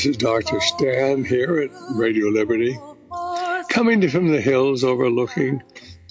This is Dr. Stan here at Radio Liberty, coming to from the hills overlooking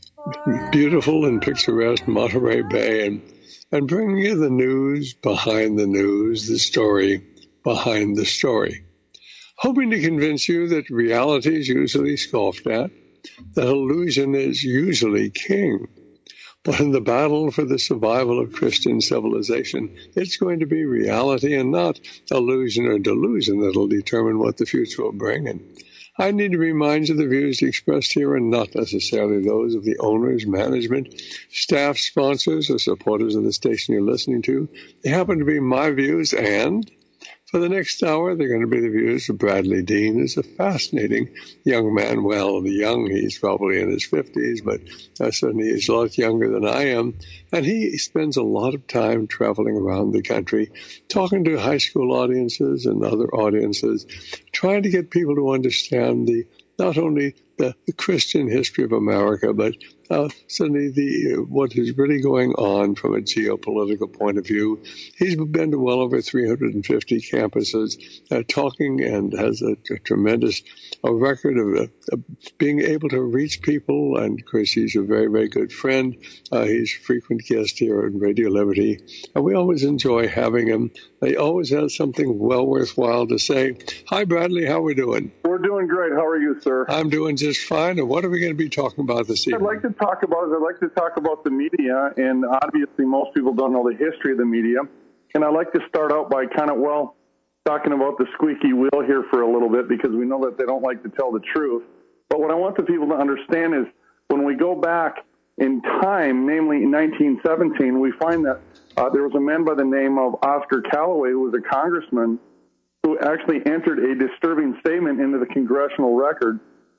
beautiful and picturesque Monterey Bay and bringing you the news behind the news, the story behind the story. Hoping to convince you that reality is usually scoffed at, that illusion is usually king. But in the battle for the survival of Christian civilization, it's going to be reality and not illusion or delusion that'll determine what the future will bring. And I need to remind you the views expressed here are not necessarily those of the owners, management, staff, sponsors, or supporters of the station you're listening to. They happen to be my views, and for the next hour, they're going to be the views of Bradley Dean, who's a fascinating young man. Well, he's probably in his 50s, but certainly he's a lot younger than I am. And he spends a lot of time traveling around the country, talking to high school audiences and other audiences, trying to get people to understand not only the Christian history of America, but certainly what is really going on from a geopolitical point of view. He's been to well over 350 campuses, talking, and has a tremendous record of being able to reach people. And of course, he's a very, very good friend. He's a frequent guest here at Radio Liberty, and we always enjoy having him. He always has something well worthwhile to say. Hi, Bradley. How are we doing? We're doing great. How are you, sir? I'm doing just fine. And what are we going to be talking about this evening? I'd like to talk about the media, and obviously most people don't know the history of the media. And I'd like to start out by talking about the squeaky wheel here for a little bit, because we know that they don't like to tell the truth. But what I want the people to understand is when we go back in time, namely in 1917, we find that there was a man by the name of Oscar Callaway, who was a congressman, who actually entered a disturbing statement into the congressional record.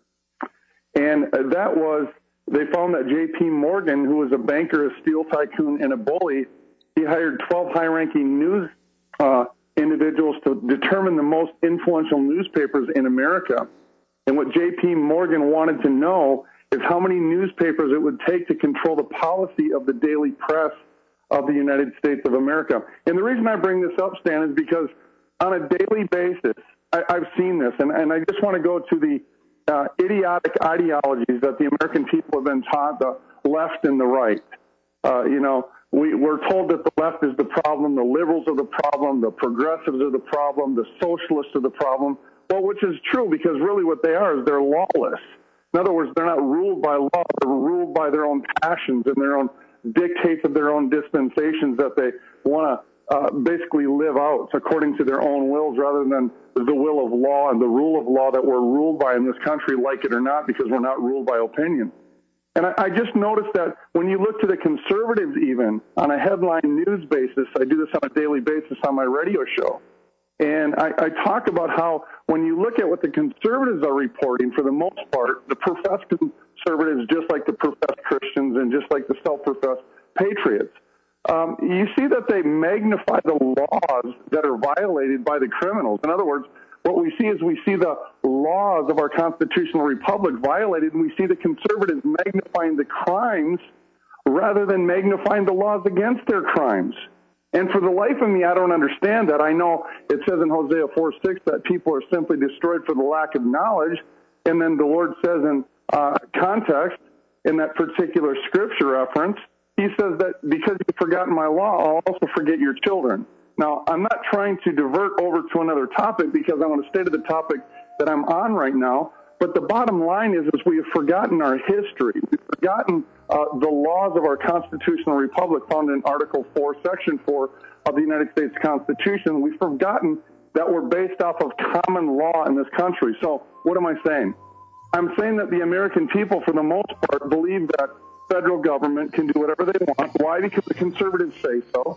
And that was, they found that J.P. Morgan, who was a banker, a steel tycoon, and a bully, he hired 12 high-ranking news individuals to determine the most influential newspapers in America. And what J.P. Morgan wanted to know is how many newspapers it would take to control the policy of the daily press of the United States of America. And the reason I bring this up, Stan, is because on a daily basis, I've seen this, and I just want to go to the idiotic ideologies that the American people have been taught, the left and the right. We're told that the left is the problem, the liberals are the problem, the progressives are the problem, the socialists are the problem. Well, which is true, because really what they are is they're lawless. In other words, they're not ruled by law, they're ruled by their own passions and their own dictates of their own dispensations that they want to basically live out according to their own wills, rather than the will of law and the rule of law that we're ruled by in this country, like it or not, because we're not ruled by opinion. And I just noticed that when you look to the conservatives, even on a headline news basis, I do this on a daily basis on my radio show, and I talk about how when you look at what the conservatives are reporting, for the most part, the professed conservatives, just like the professed Christians and just like the self-professed patriots, you see that they magnify the laws that are violated by the criminals. In other words, what we see is we see the laws of our constitutional republic violated, and we see the conservatives magnifying the crimes rather than magnifying the laws against their crimes. And for the life of me, I don't understand that. I know it says in Hosea 4:6 that people are simply destroyed for the lack of knowledge, and then the Lord says in context, in that particular scripture reference, he says that because you've forgotten my law, I'll also forget your children. Now, I'm not trying to divert over to another topic, because I want to stay to the topic that I'm on right now. But the bottom line is we have forgotten our history. We've forgotten the laws of our constitutional republic found in Article 4, Section 4 of the United States Constitution. We've forgotten that we're based off of common law in this country. So what am I saying? I'm saying that the American people, for the most part, believe that federal government can do whatever they want. Why? Because the conservatives say so.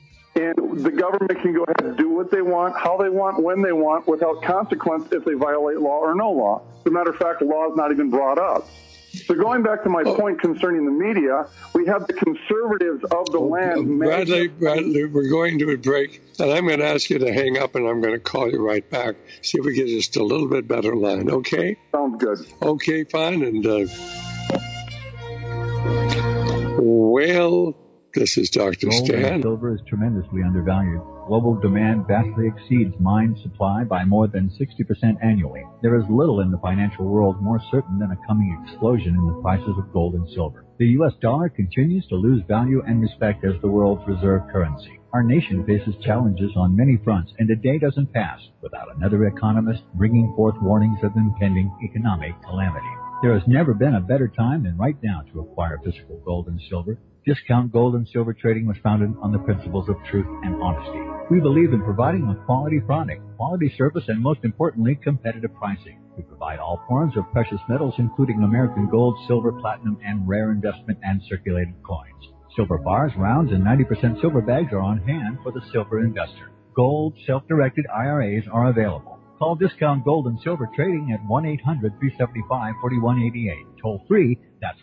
And the government can go ahead and do what they want, how they want, when they want, without consequence if they violate law or no law. As a matter of fact, the law is not even brought up. So going back to my point concerning the media, we have the conservatives of the land. Bradley, we're going to a break, and I'm going to ask you to hang up, and I'm going to call you right back, see if we get just a little bit better line, okay? Sounds good. Okay, fine. And, well, This is Dr. Gold Stan. and silver is tremendously undervalued. Global demand vastly exceeds mine supply by more than 60% annually. There is little in the financial world more certain than a coming explosion in the prices of gold and silver. The U.S. dollar continues to lose value and respect as the world's reserve currency. Our nation faces challenges on many fronts, and a day doesn't pass without another economist bringing forth warnings of impending economic calamity. There has never been a better time than right now to acquire physical gold and silver. Discount Gold and Silver Trading was founded on the principles of truth and honesty. We believe in providing a quality product, quality service, and most importantly, competitive pricing. We provide all forms of precious metals, including American gold, silver, platinum, and rare investment and circulated coins. Silver bars, rounds, and 90% silver bags are on hand for the silver investor. Gold, self-directed IRAs are available. Call Discount Gold and Silver Trading at 1-800-375-4188. Toll free, that's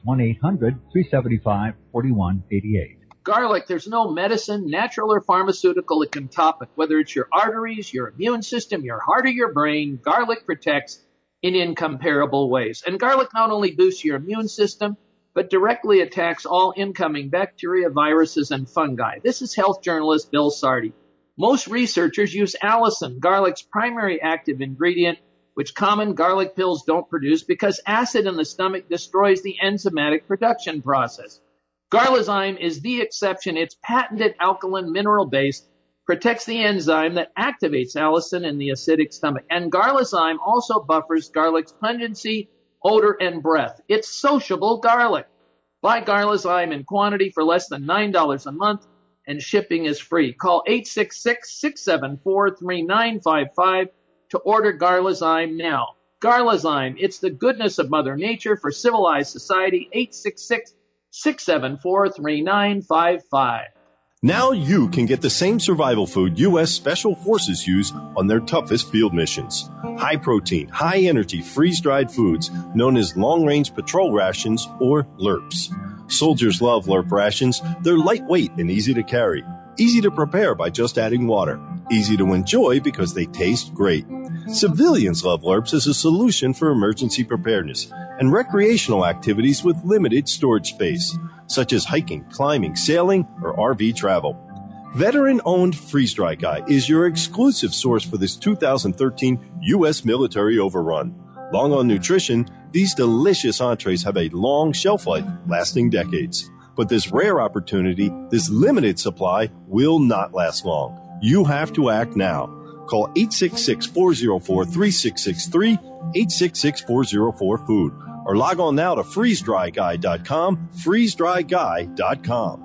1-800-375-4188. Garlic, there's no medicine, natural or pharmaceutical, that can top it. Whether it's your arteries, your immune system, your heart, or your brain, garlic protects in incomparable ways. And garlic not only boosts your immune system, but directly attacks all incoming bacteria, viruses, and fungi. This is health journalist Bill Sardi. Most researchers use allicin, garlic's primary active ingredient, which common garlic pills don't produce because acid in the stomach destroys the enzymatic production process. Garlizyme is the exception. Its patented alkaline mineral base protects the enzyme that activates allicin in the acidic stomach. And Garlizyme also buffers garlic's pungency, odor, and breath. It's sociable garlic. Buy Garlizyme in quantity for less than $9 a month, and shipping is free. Call 866-674-3955 to order Garlizyme now. Garlizyme, it's the goodness of Mother Nature for civilized society. 866-674-3955. Now you can get the same survival food U.S. Special Forces use on their toughest field missions. High protein, high energy, freeze-dried foods known as long-range patrol rations or LRPs. Soldiers love LRP rations. They're lightweight and easy to carry. Easy to prepare by just adding water. Easy to enjoy because they taste great. Civilians love LRPs as a solution for emergency preparedness and recreational activities with limited storage space, such as hiking, climbing, sailing, or RV travel. Veteran-owned Freeze Dry Guy is your exclusive source for this 2013 U.S. military overrun. Long on nutrition, these delicious entrees have a long shelf life, lasting decades. But this rare opportunity, this limited supply, will not last long. You have to act now. Call 866-404-3663, 866-404-FOOD, or log on now to freezedryguy.com, freezedryguy.com.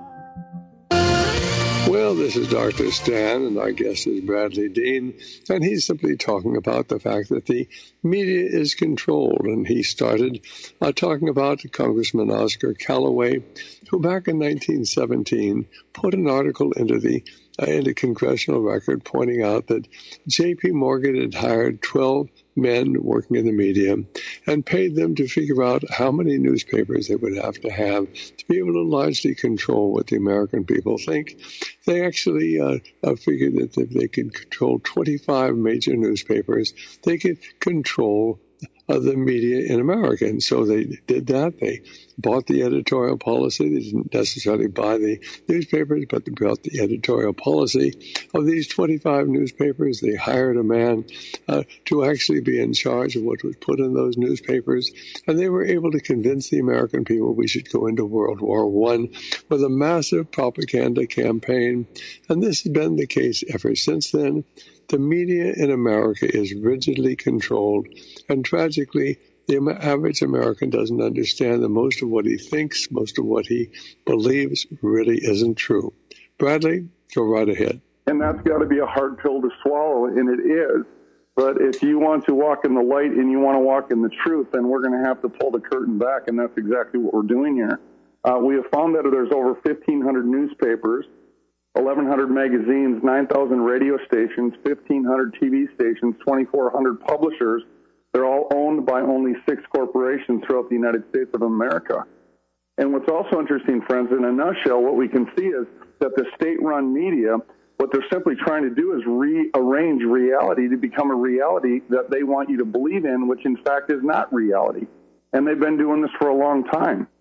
Well, this is Dr. Stan, and our guest is Bradley Dean, and he's simply talking about the fact that the media is controlled, and he started talking about Congressman Oscar Callaway, who back in 1917 put an article into the Congressional Record pointing out that J.P. Morgan had hired 12 men working in the media and paid them to figure out how many newspapers they would have to be able to largely control what the American people think. They actually figured that if they could control 25 major newspapers, they could control the media in America. And so they did that. They bought the editorial policy. They didn't necessarily buy the newspapers, but they bought the editorial policy of these 25 newspapers. They hired a man to actually be in charge of what was put in those newspapers. And they were able to convince the American people we should go into World War I with a massive propaganda campaign. And this has been the case ever since then. The media in America is rigidly controlled, and tragically, the average American doesn't understand that most of what he thinks, most of what he believes really isn't true. Bradley, go right ahead. And that's got to be a hard pill to swallow, and it is. But if you want to walk in the light and you want to walk in the truth, then we're going to have to pull the curtain back, and that's exactly what we're doing here. We have found that there's over 1,500 newspapers, 1,100 magazines, 9,000 radio stations, 1,500 TV stations, 2,400 publishers. They're all owned by only 6 corporations throughout the United States of America. And what's also interesting, friends, in a nutshell, what we can see is that the state-run media, what they're simply trying to do is rearrange reality to become a reality that they want you to believe in, which in fact is not reality. And they've been doing this for a long time.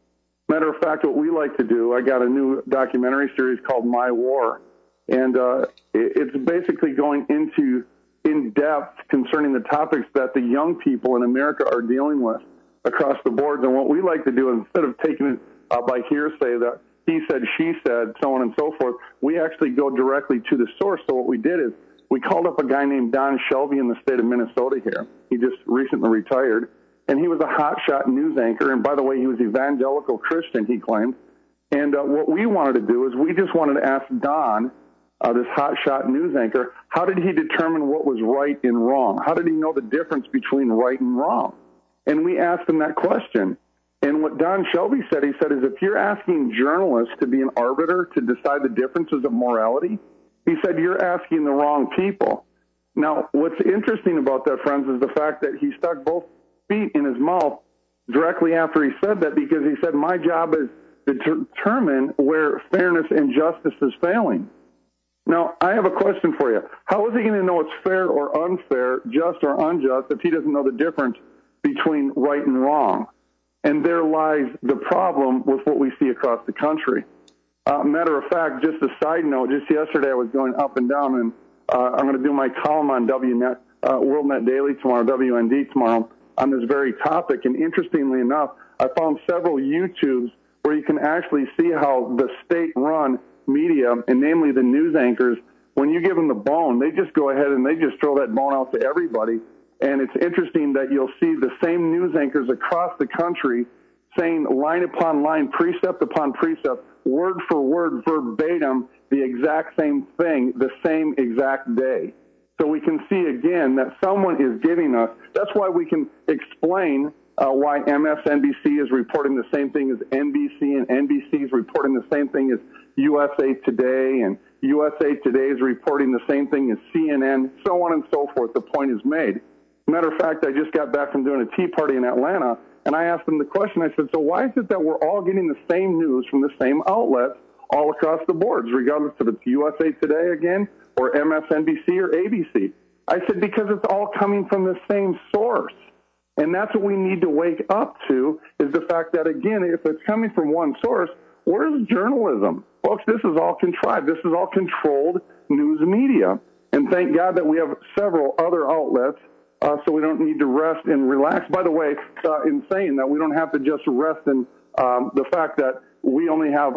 Matter of fact, what we like to do, I got a new documentary series called My War, and it's basically going into in depth concerning the topics that the young people in America are dealing with across the board. And what we like to do, instead of taking it by hearsay that he said, she said, so on and so forth, we actually go directly to the source. So what we did is we called up a guy named Don Shelby in the state of Minnesota here. He just recently retired, and he was a hotshot news anchor. And by the way, he was evangelical Christian, he claimed. And what we wanted to do is we just wanted to ask Don, this hotshot news anchor, how did he determine what was right and wrong? How did he know the difference between right and wrong? And we asked him that question. And what Don Shelby said, he said, is if you're asking journalists to be an arbiter to decide the differences of morality, he said, you're asking the wrong people. Now, what's interesting about that, friends, is the fact that he stuck both feet in his mouth directly after he said that, because he said, my job is to determine where fairness and justice is failing. Now, I have a question for you. How is he going to know it's fair or unfair, just or unjust, if he doesn't know the difference between right and wrong? And there lies the problem with what we see across the country. Matter of fact, just a side note, just yesterday I was going up and down, and I'm going to do my column on WNet, WorldNet Daily tomorrow, WND tomorrow, on this very topic. And interestingly enough, I found several YouTubes where you can actually see how the state-run media, and namely the news anchors, when you give them the bone, they just go ahead and they just throw that bone out to everybody. And it's interesting that you'll see the same news anchors across the country saying line upon line, precept upon precept, word for word, verbatim, the exact same thing, the same exact day. So we can see again that someone is giving us, that's why we can explain why MSNBC is reporting the same thing as NBC, and NBC is reporting the same thing as USA Today, and USA Today is reporting the same thing as CNN, so on and so forth. The point is made. Matter of fact, I just got back from doing a tea party in Atlanta, and I asked them the question. I said, so why is it that we're all getting the same news from the same outlets all across the boards, regardless if it's USA Today again or MSNBC or ABC? I said, because it's all coming from the same source. And that's what we need to wake up to, is the fact that, again, if it's coming from one source, where's journalism? Folks, this is all contrived. This is all controlled news media. And thank God that we have several other outlets, so we don't need to rest and relax. By the way, in saying that, we don't have to just rest in the fact that we only have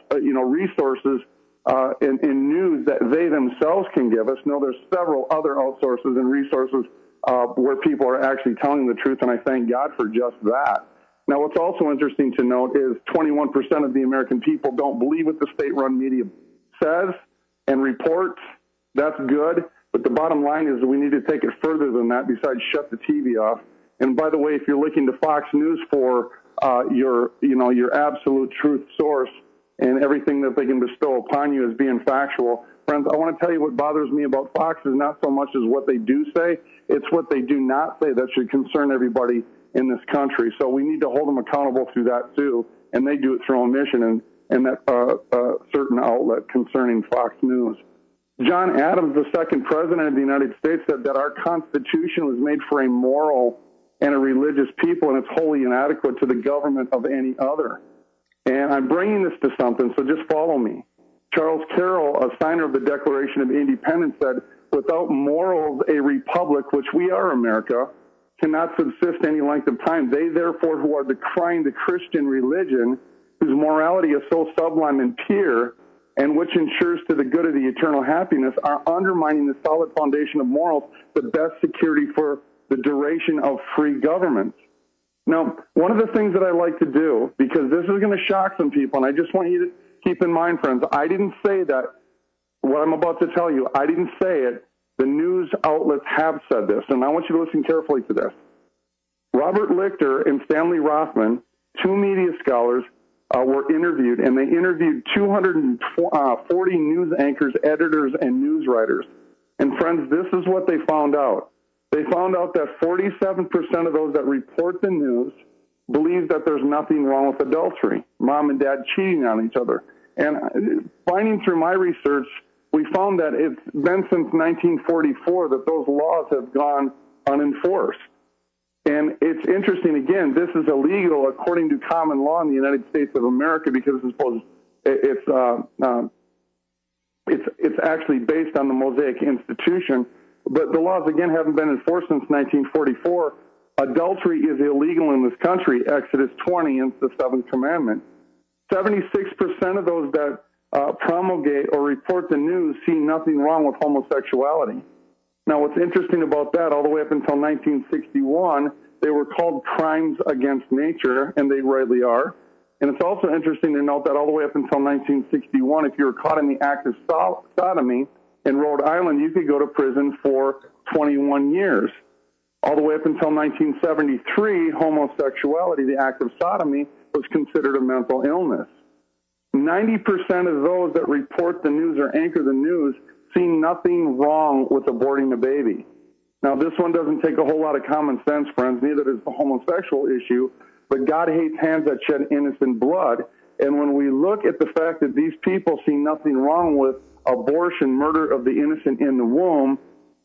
resources in news that they themselves can give us. No, there's several other outsources and resources where people are actually telling the truth, and I thank God for just that. Now, what's also interesting to note is 21% of the American people don't believe what the state-run media says and reports. That's good, but the bottom line is we need to take it further than that, besides shut the TV off. And by the way, if you're looking to Fox News for your absolute truth source and everything that they can bestow upon you as being factual, friends, I want to tell you what bothers me about Fox is not so much as what they do say, it's what they do not say that should concern everybody in this country. So we need to hold them accountable through that too, and they do it through omission and that certain outlet concerning Fox News. John Adams, the second president of the United States, said that our Constitution was made for a moral and a religious people, and it's wholly inadequate to the government of any other. And I'm bringing this to something, so just follow me. Charles Carroll, a signer of the Declaration of Independence, said, without morals, a republic, which we are, America, cannot subsist any length of time. They, therefore, who are decrying the Christian religion, whose morality is so sublime and pure, and which ensures to the good of the eternal happiness, are undermining the solid foundation of morals, the best security for the duration of free governments. Now, one of the things that I like to do, because this is going to shock some people, and I just want you to keep in mind, friends, I didn't say that, what I'm about to tell you, I didn't say it. The news outlets have said this, and I want you to listen carefully to this. Robert Lichter and Stanley Rothman, two media scholars, were interviewed, and they interviewed 240 news anchors, editors, and news writers. And friends, this is what they found out. They found out that 47% of those that report the news believe that there's nothing wrong with adultery, mom and dad cheating on each other. And finding through my research, we found that it's been since 1944 that those laws have gone unenforced. And it's interesting, again, this is illegal according to common law in the United States of America because it's actually based on the Mosaic Institution. But the laws, again, haven't been enforced since 1944. Adultery is illegal in this country, Exodus 20, and the seventh commandment. 76% of those that promulgate or report the news see nothing wrong with homosexuality. Now, what's interesting about that, all the way up until 1961, they were called crimes against nature, and they rightly are. And it's also interesting to note that all the way up until 1961, if you were caught in the act of sodomy in Rhode Island, you could go to prison for 21 years. All the way up until 1973, homosexuality, the act of sodomy, was considered a mental illness. 90% of those that report the news or anchor the news see nothing wrong with aborting a baby. Now, this one doesn't take a whole lot of common sense, friends. Neither does the homosexual issue. But God hates hands that shed innocent blood. And when we look at the fact that these people see nothing wrong with abortion, murder of the innocent in the womb,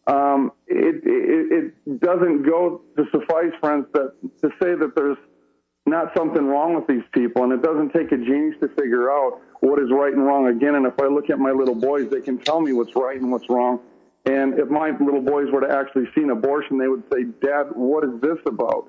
it doesn't go to suffice, friends, to say that there's not something wrong with these people. And it doesn't take a genius to figure out what is right and wrong. Again, and if I look at my little boys, they can tell me what's right and what's wrong. And if my little boys were to actually see an abortion, they would say, Dad, what is this about?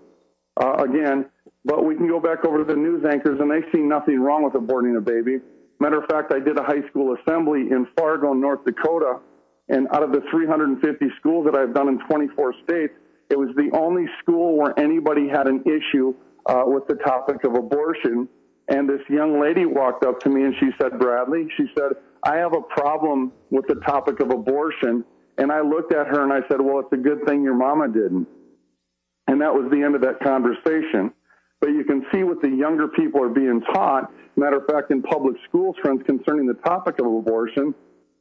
But we can go back over to the news anchors, and they see nothing wrong with aborting a baby. Matter of fact, I did a high school assembly in Fargo, North Dakota, and out of the 350 schools that I've done in 24 states, it was the only school where anybody had an issue with the topic of abortion. And this young lady walked up to me and she said, Bradley, she said, I have a problem with the topic of abortion. And I looked at her and I said, well, it's a good thing your mama didn't. And that was the end of that conversation. But you can see what the younger people are being taught. Matter of fact, in public schools, friends, concerning the topic of abortion,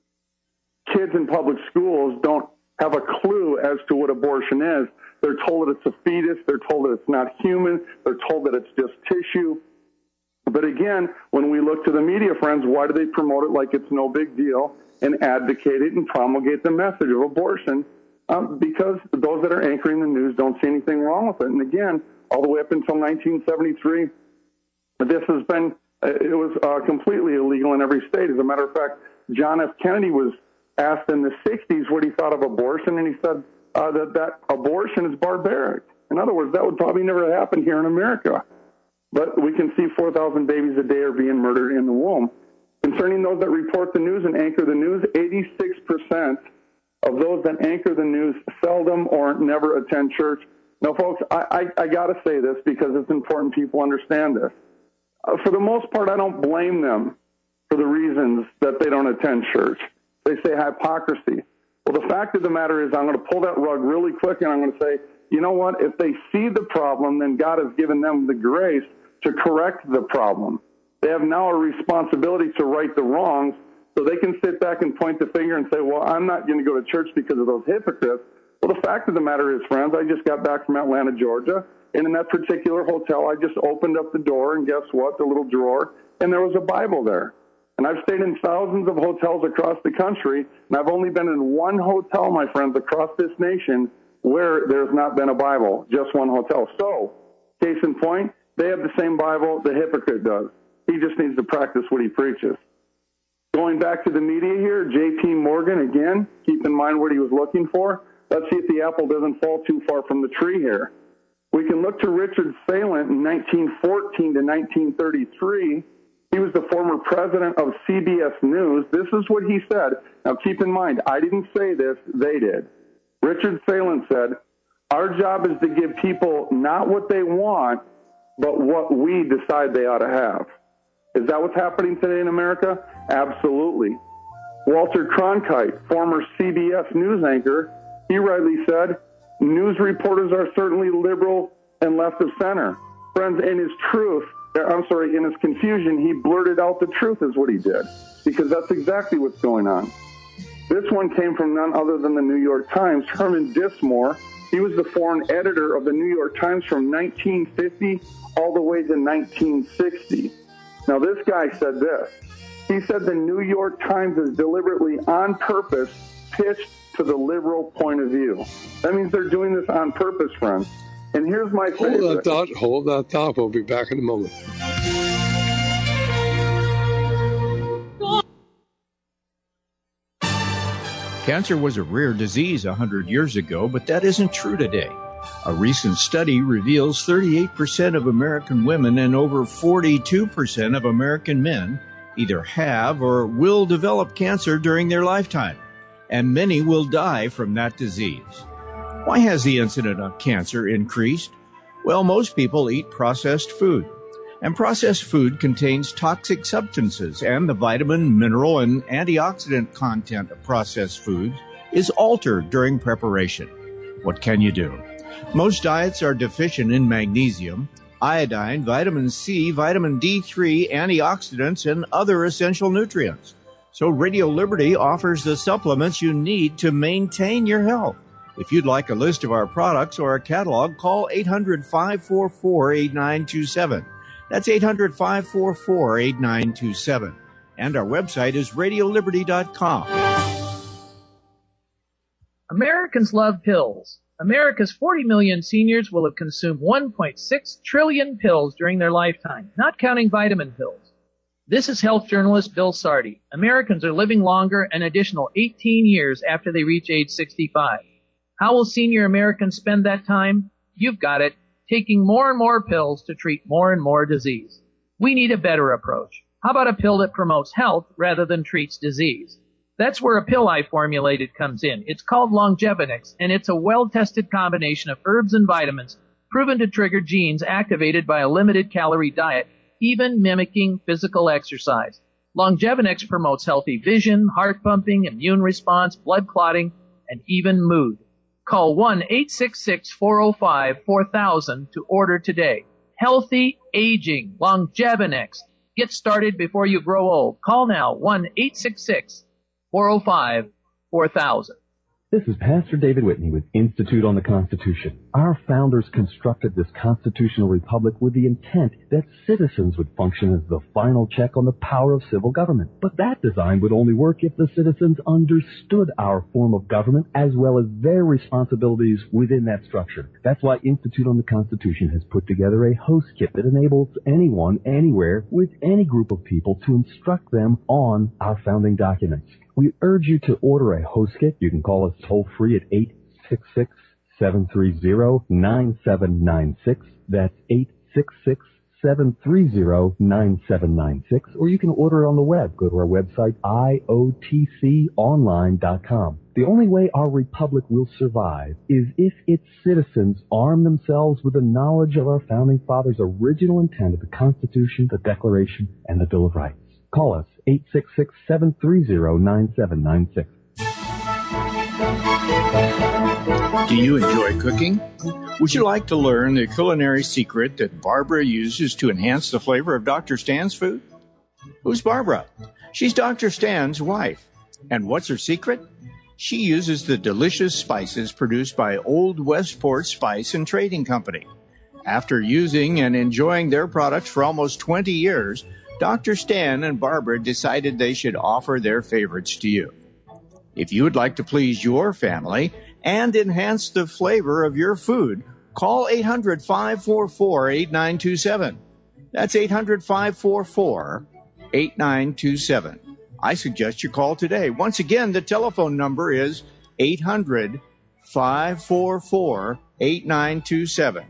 kids in public schools don't have a clue as to what abortion is. They're told that it's a fetus. They're told that it's not human. They're told that it's just tissue. But again, when we look to the media, friends, why do they promote it like it's no big deal and advocate it and promulgate the message of abortion? Because those that are anchoring the news don't see anything wrong with it. And again, all the way up until 1973, this has been, it was completely illegal in every state. As a matter of fact, John F. Kennedy was asked in the 60s what he thought of abortion, and he said that abortion is barbaric. In other words, that would probably never happen here in America. But we can see 4,000 babies a day are being murdered in the womb. Concerning those that report the news and anchor the news, 86% of those that anchor the news seldom or never attend church. Now, folks, I got to say this because it's important people understand this. For the most part, I don't blame them for the reasons that they don't attend church. They say hypocrisy. Well, the fact of the matter is I'm going to pull that rug really quick and I'm going to say, you know what? If they see the problem, then God has given them the grace to correct the problem. They have now a responsibility to right the wrongs, so they can sit back and point the finger and say, well, I'm not going to go to church because of those hypocrites. Well, the fact of the matter is, friends, I just got back from Atlanta, Georgia, and in that particular hotel, I just opened up the door, and guess what? The little drawer, and there was a Bible there. And I've stayed in thousands of hotels across the country, and I've only been in one hotel, my friends, across this nation where there's not been a Bible, just one hotel. So, case in point, they have the same Bible the hypocrite does. He just needs to practice what he preaches. Going back to the media here, J.P. Morgan, again, keep in mind what he was looking for. Let's see if the apple doesn't fall too far from the tree here. We can look to Richard Salent in 1914 to 1933. He was the former president of CBS News. This is what he said. Now, keep in mind, I didn't say this, they did. Richard Salent said, our job is to give people not what they want, but what we decide they ought to have. Is that what's happening today in America? Absolutely. Walter Cronkite, former CBS News anchor, he rightly said, news reporters are certainly liberal and left of center. Friends, in his confusion, he blurted out the truth is what he did, because that's exactly what's going on. This one came from none other than the New York Times. Herman Dismore, he was the foreign editor of the New York Times from 1950 all the way to 1960. Now, this guy said this. He said the New York Times is deliberately, on purpose, pitched to the liberal point of view. That means they're doing this on purpose, friends. And here's my favorite. Hold that thought. We'll be back in a moment. Cancer was a rare disease 100 years ago, but that isn't true today. A recent study reveals 38% of American women and over 42% of American men either have or will develop cancer during their lifetime, and many will die from that disease. Why has the incidence of cancer increased? Well, most people eat processed food, and processed food contains toxic substances, and the vitamin, mineral, and antioxidant content of processed foods is altered during preparation. What can you do? Most diets are deficient in magnesium, iodine, vitamin C, vitamin D3, antioxidants, and other essential nutrients. So Radio Liberty offers the supplements you need to maintain your health. If you'd like a list of our products or a catalog, call 800-544-8927. That's 800-544-8927. And our website is radioliberty.com. Americans love pills. America's 40 million seniors will have consumed 1.6 trillion pills during their lifetime, not counting vitamin pills. This is health journalist Bill Sardi. Americans are living longer an additional 18 years after they reach age 65. How will senior Americans spend that time? You've got it. Taking more and more pills to treat more and more disease. We need a better approach. How about a pill that promotes health rather than treats disease? That's where a pill I formulated comes in. It's called Longevinix, and it's a well-tested combination of herbs and vitamins proven to trigger genes activated by a limited calorie diet, even mimicking physical exercise. Longevinix promotes healthy vision, heart pumping, immune response, blood clotting, and even mood. Call 1-866-405-4000 to order today. Healthy aging, Longevinix. Get started before you grow old. Call now, 1-866-405-4000. This is Pastor David Whitney with Institute on the Constitution. Our founders constructed this constitutional republic with the intent that citizens would function as the final check on the power of civil government. But that design would only work if the citizens understood our form of government as well as their responsibilities within that structure. That's why Institute on the Constitution has put together a host kit that enables anyone, anywhere, with any group of people to instruct them on our founding documents. We urge you to order a host kit. You can call us toll-free at 866-730-9796. That's 866-730-9796. Or you can order it on the web. Go to our website, iotconline.com. The only way our republic will survive is if its citizens arm themselves with the knowledge of our founding fathers' original intent of the Constitution, the Declaration, and the Bill of Rights. Call us, 866-730-9796. Do you enjoy cooking? Would you like to learn the culinary secret that Barbara uses to enhance the flavor of Dr. Stan's food? Who's Barbara? She's Dr. Stan's wife. And what's her secret? She uses the delicious spices produced by Old Westport Spice and Trading Company. After using and enjoying their products for almost 20 years, Dr. Stan and Barbara decided they should offer their favorites to you. If you would like to please your family and enhance the flavor of your food, call 800-544-8927. That's 800-544-8927. I suggest you call today. Once again, the telephone number is 800-544-8927.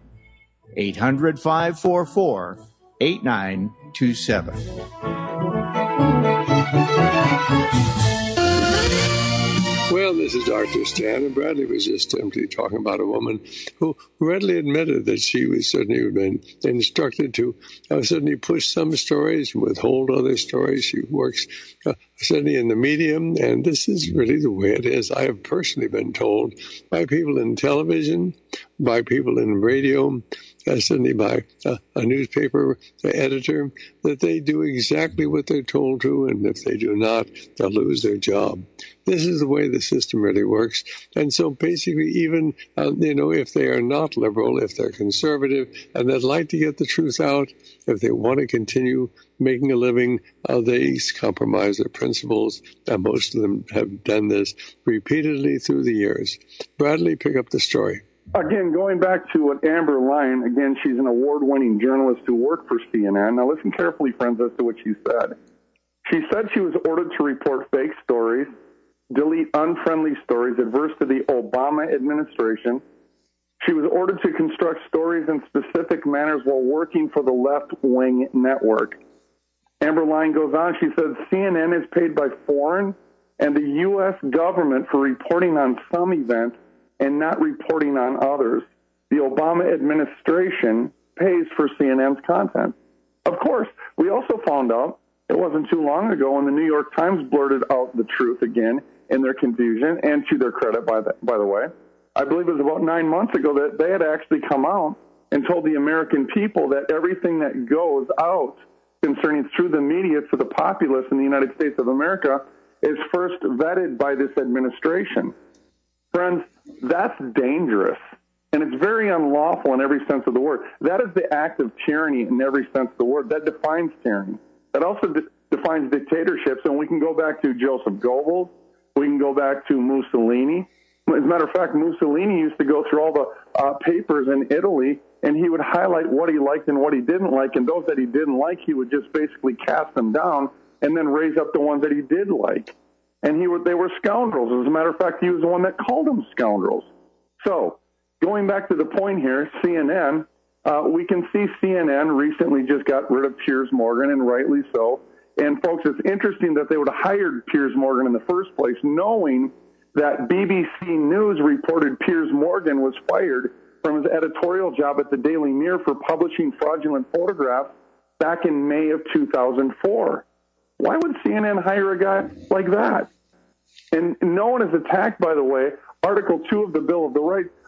800-544-8927. Well, this is Dr. Stan, and Bradley was just simply talking about a woman who readily admitted that she was certainly been instructed to certainly push some stories and withhold other stories. She works certainly in the medium, and this is really the way it is. I have personally been told by people in television, by people in radio, certainly by a newspaper editor, that they do exactly what they're told to, and if they do not, they'll lose their job. This is the way the system really works. And so basically, even, if they are not liberal, if they're conservative, and they'd like to get the truth out, if they want to continue making a living, they compromise their principles, and most of them have done this repeatedly through the years. Bradley, pick up the story. Again, going back to what Amber Lyon, again, she's an award-winning journalist who worked for CNN. Now listen carefully, friends, as to what she said. She said she was ordered to report fake stories, delete unfriendly stories adverse to the Obama administration. She was ordered to construct stories in specific manners while working for the left-wing network. Amber Lyon goes on, she says, CNN is paid by foreign and the U.S. government for reporting on some events and not reporting on others. The Obama administration pays for CNN's content. Of course, we also found out, it wasn't too long ago when the New York Times blurted out the truth again in their confusion, and to their credit, by the way. I believe it was about 9 months ago that they had actually come out and told the American people that everything that goes out concerning through the media to the populace in the United States of America is first vetted by this administration. Friends, that's dangerous, and it's very unlawful in every sense of the word. That is the act of tyranny in every sense of the word. That defines tyranny. That also defines dictatorships, and we can go back to Joseph Goebbels. We can go back to Mussolini. As a matter of fact, Mussolini used to go through all the papers in Italy, and he would highlight what he liked and what he didn't like, and those that he didn't like, he would just basically cast them down and then raise up the ones that he did like. And they were scoundrels. As a matter of fact, he was the one that called them scoundrels. So, going back to the point here, CNN, we can see CNN recently just got rid of Piers Morgan, and rightly so. And, folks, it's interesting that they would have hired Piers Morgan in the first place, knowing that BBC News reported Piers Morgan was fired from his editorial job at the Daily Mirror for publishing fraudulent photographs back in May of 2004. Why would CNN hire a guy like that? And no one is attacked, by the way. Article 2 of the Bill of the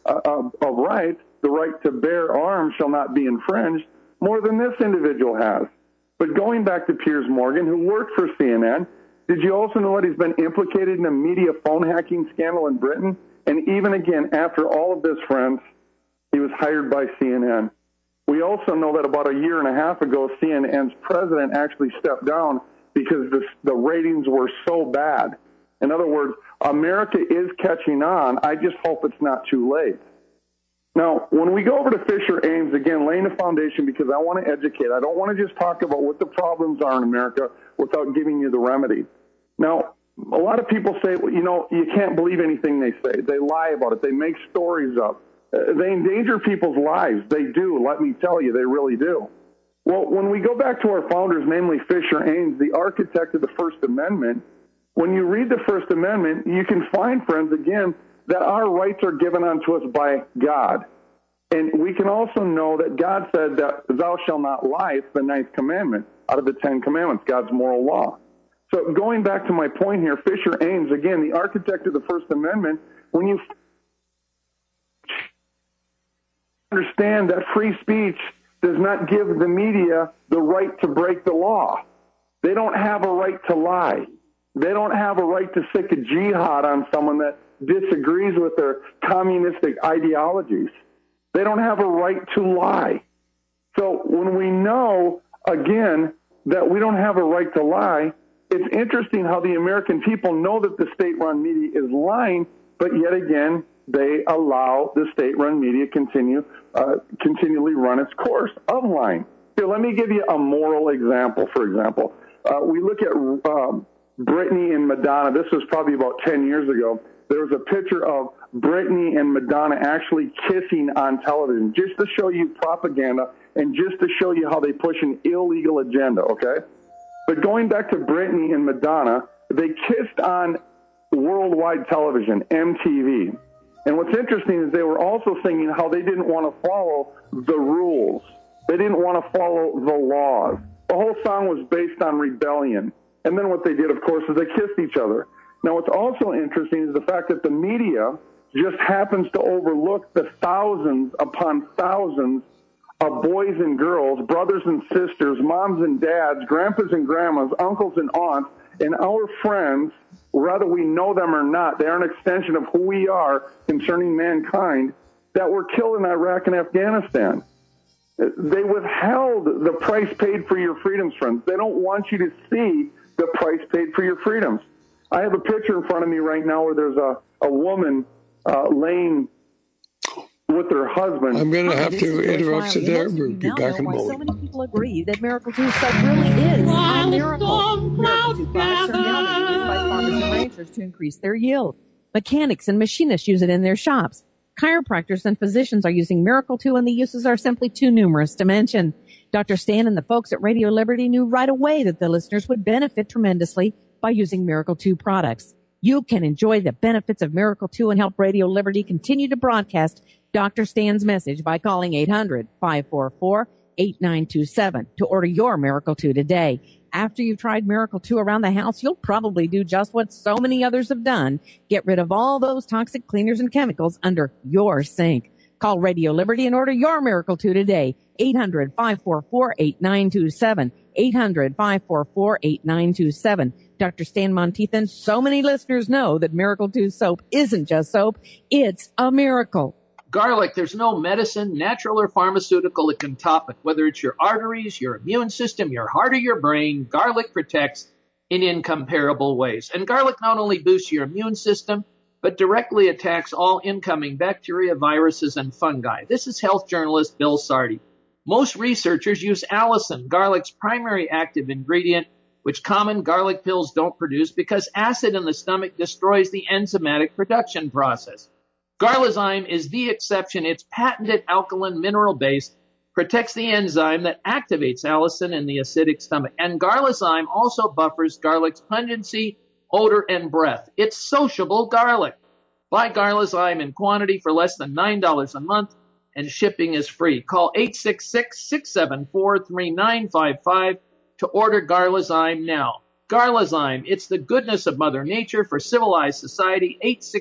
Rights, the right to bear arms shall not be infringed, more than this individual has. But going back to Piers Morgan, who worked for CNN, did you also know that he's been implicated in a media phone hacking scandal in Britain? And even again, after all of this, friends, he was hired by CNN. We also know that about a year and a half ago, CNN's president actually stepped down because the ratings were so bad. In other words, America is catching on. I just hope it's not too late. Now, when we go over to Fisher Ames, again, laying the foundation because I want to educate. I don't want to just talk about what the problems are in America without giving you the remedy. Now, a lot of people say, well, you can't believe anything they say. They lie about it. They make stories up. They endanger people's lives. They do. Let me tell you, they really do. Well, when we go back to our founders, namely Fisher Ames, the architect of the First Amendment, when you read the First Amendment, you can find, friends, again, that our rights are given unto us by God. And we can also know that God said that thou shalt not lie. It's the 9th commandment out of the 10 commandments, God's moral law. So going back to my point here, Fisher Ames, again, the architect of the First Amendment, when you understand that free speech does not give the media the right to break the law. They don't have a right to lie. They don't have a right to sick a jihad on someone that disagrees with their communistic ideologies. They don't have a right to lie. So when we know, again, that we don't have a right to lie, it's interesting how the American people know that the state-run media is lying, but yet again, they allow the state-run media continually run its course of lying. Here, let me give you a moral example, for example. We look at Britney and Madonna. This was probably about 10 years ago. There was a picture of Britney and Madonna actually kissing on television, just to show you propaganda and just to show you how they push an illegal agenda, okay? But going back to Britney and Madonna, they kissed on worldwide television, MTV. And what's interesting is they were also singing how they didn't want to follow the rules. They didn't want to follow the laws. The whole song was based on rebellion. And then what they did, of course, is they kissed each other. Now, what's also interesting is the fact that the media just happens to overlook the thousands upon thousands of boys and girls, brothers and sisters, moms and dads, grandpas and grandmas, uncles and aunts, and our friends, whether we know them or not, they are an extension of who we are concerning mankind, that were killed in Iraq and Afghanistan. They withheld the price paid for your freedoms, friends. They don't want you to see the price paid for your freedoms. I have a picture in front of me right now where there's a woman laying with their husband. I'm going to have to interrupt you there. We'll be back in a moment. So many people agree that Miracle 2 soap really is a miracle. Miracle 2 products are now being used by farmers and ranchers to increase their yield. Mechanics and machinists use it in their shops. Chiropractors and physicians are using Miracle 2, and the uses are simply too numerous to mention. Dr. Stan and the folks at Radio Liberty knew right away that the listeners would benefit tremendously by using Miracle 2 products. You can enjoy the benefits of Miracle 2 and help Radio Liberty continue to broadcast Dr. Stan's message by calling 800-544-8927 to order your Miracle 2 today. After you've tried Miracle 2 around the house, you'll probably do just what so many others have done. Get rid of all those toxic cleaners and chemicals under your sink. Call Radio Liberty and order your Miracle 2 today. 800-544-8927. 800-544-8927. Dr. Stan Monteith, so many listeners know that Miracle 2 soap isn't just soap. It's a miracle. Garlic, there's no medicine, natural or pharmaceutical that can top it. Whether it's your arteries, your immune system, your heart, or your brain, garlic protects in incomparable ways. And garlic not only boosts your immune system, but directly attacks all incoming bacteria, viruses, and fungi. This is health journalist Bill Sardi. Most researchers use allicin, garlic's primary active ingredient, which common garlic pills don't produce because acid in the stomach destroys the enzymatic production process. Garlizyme is the exception. Its patented alkaline mineral base protects the enzyme that activates allicin in the acidic stomach. And Garlizyme also buffers garlic's pungency, odor, and breath. It's sociable garlic. Buy Garlizyme in quantity for less than $9 a month, and shipping is free. Call 866-674-3955 to order Garlizyme now. Garlizyme, it's the goodness of Mother Nature for civilized society.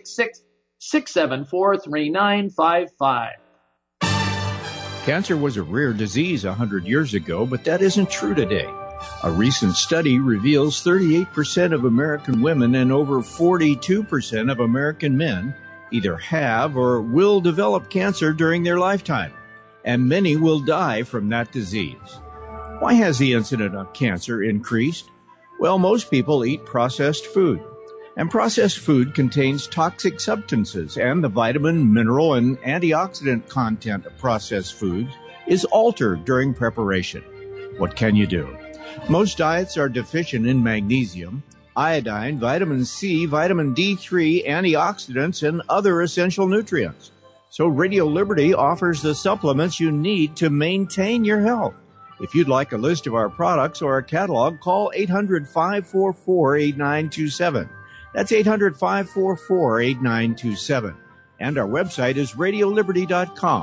866-674-3955. Cancer was a rare disease 100 years ago, but that isn't true today. A recent study reveals 38% of American women and over 42% of American men either have or will develop cancer during their lifetime, and many will die from that disease. Why has the incidence of cancer increased? Well, most people eat processed food, and processed food contains toxic substances, and the vitamin, mineral, and antioxidant content of processed foods is altered during preparation. What can you do? Most diets are deficient in magnesium, iodine, vitamin C, vitamin D3, antioxidants, and other essential nutrients. So Radio Liberty offers the supplements you need to maintain your health. If you'd like a list of our products or a catalog, call 800-544-8927. That's 800-544-8927. And our website is radioliberty.com.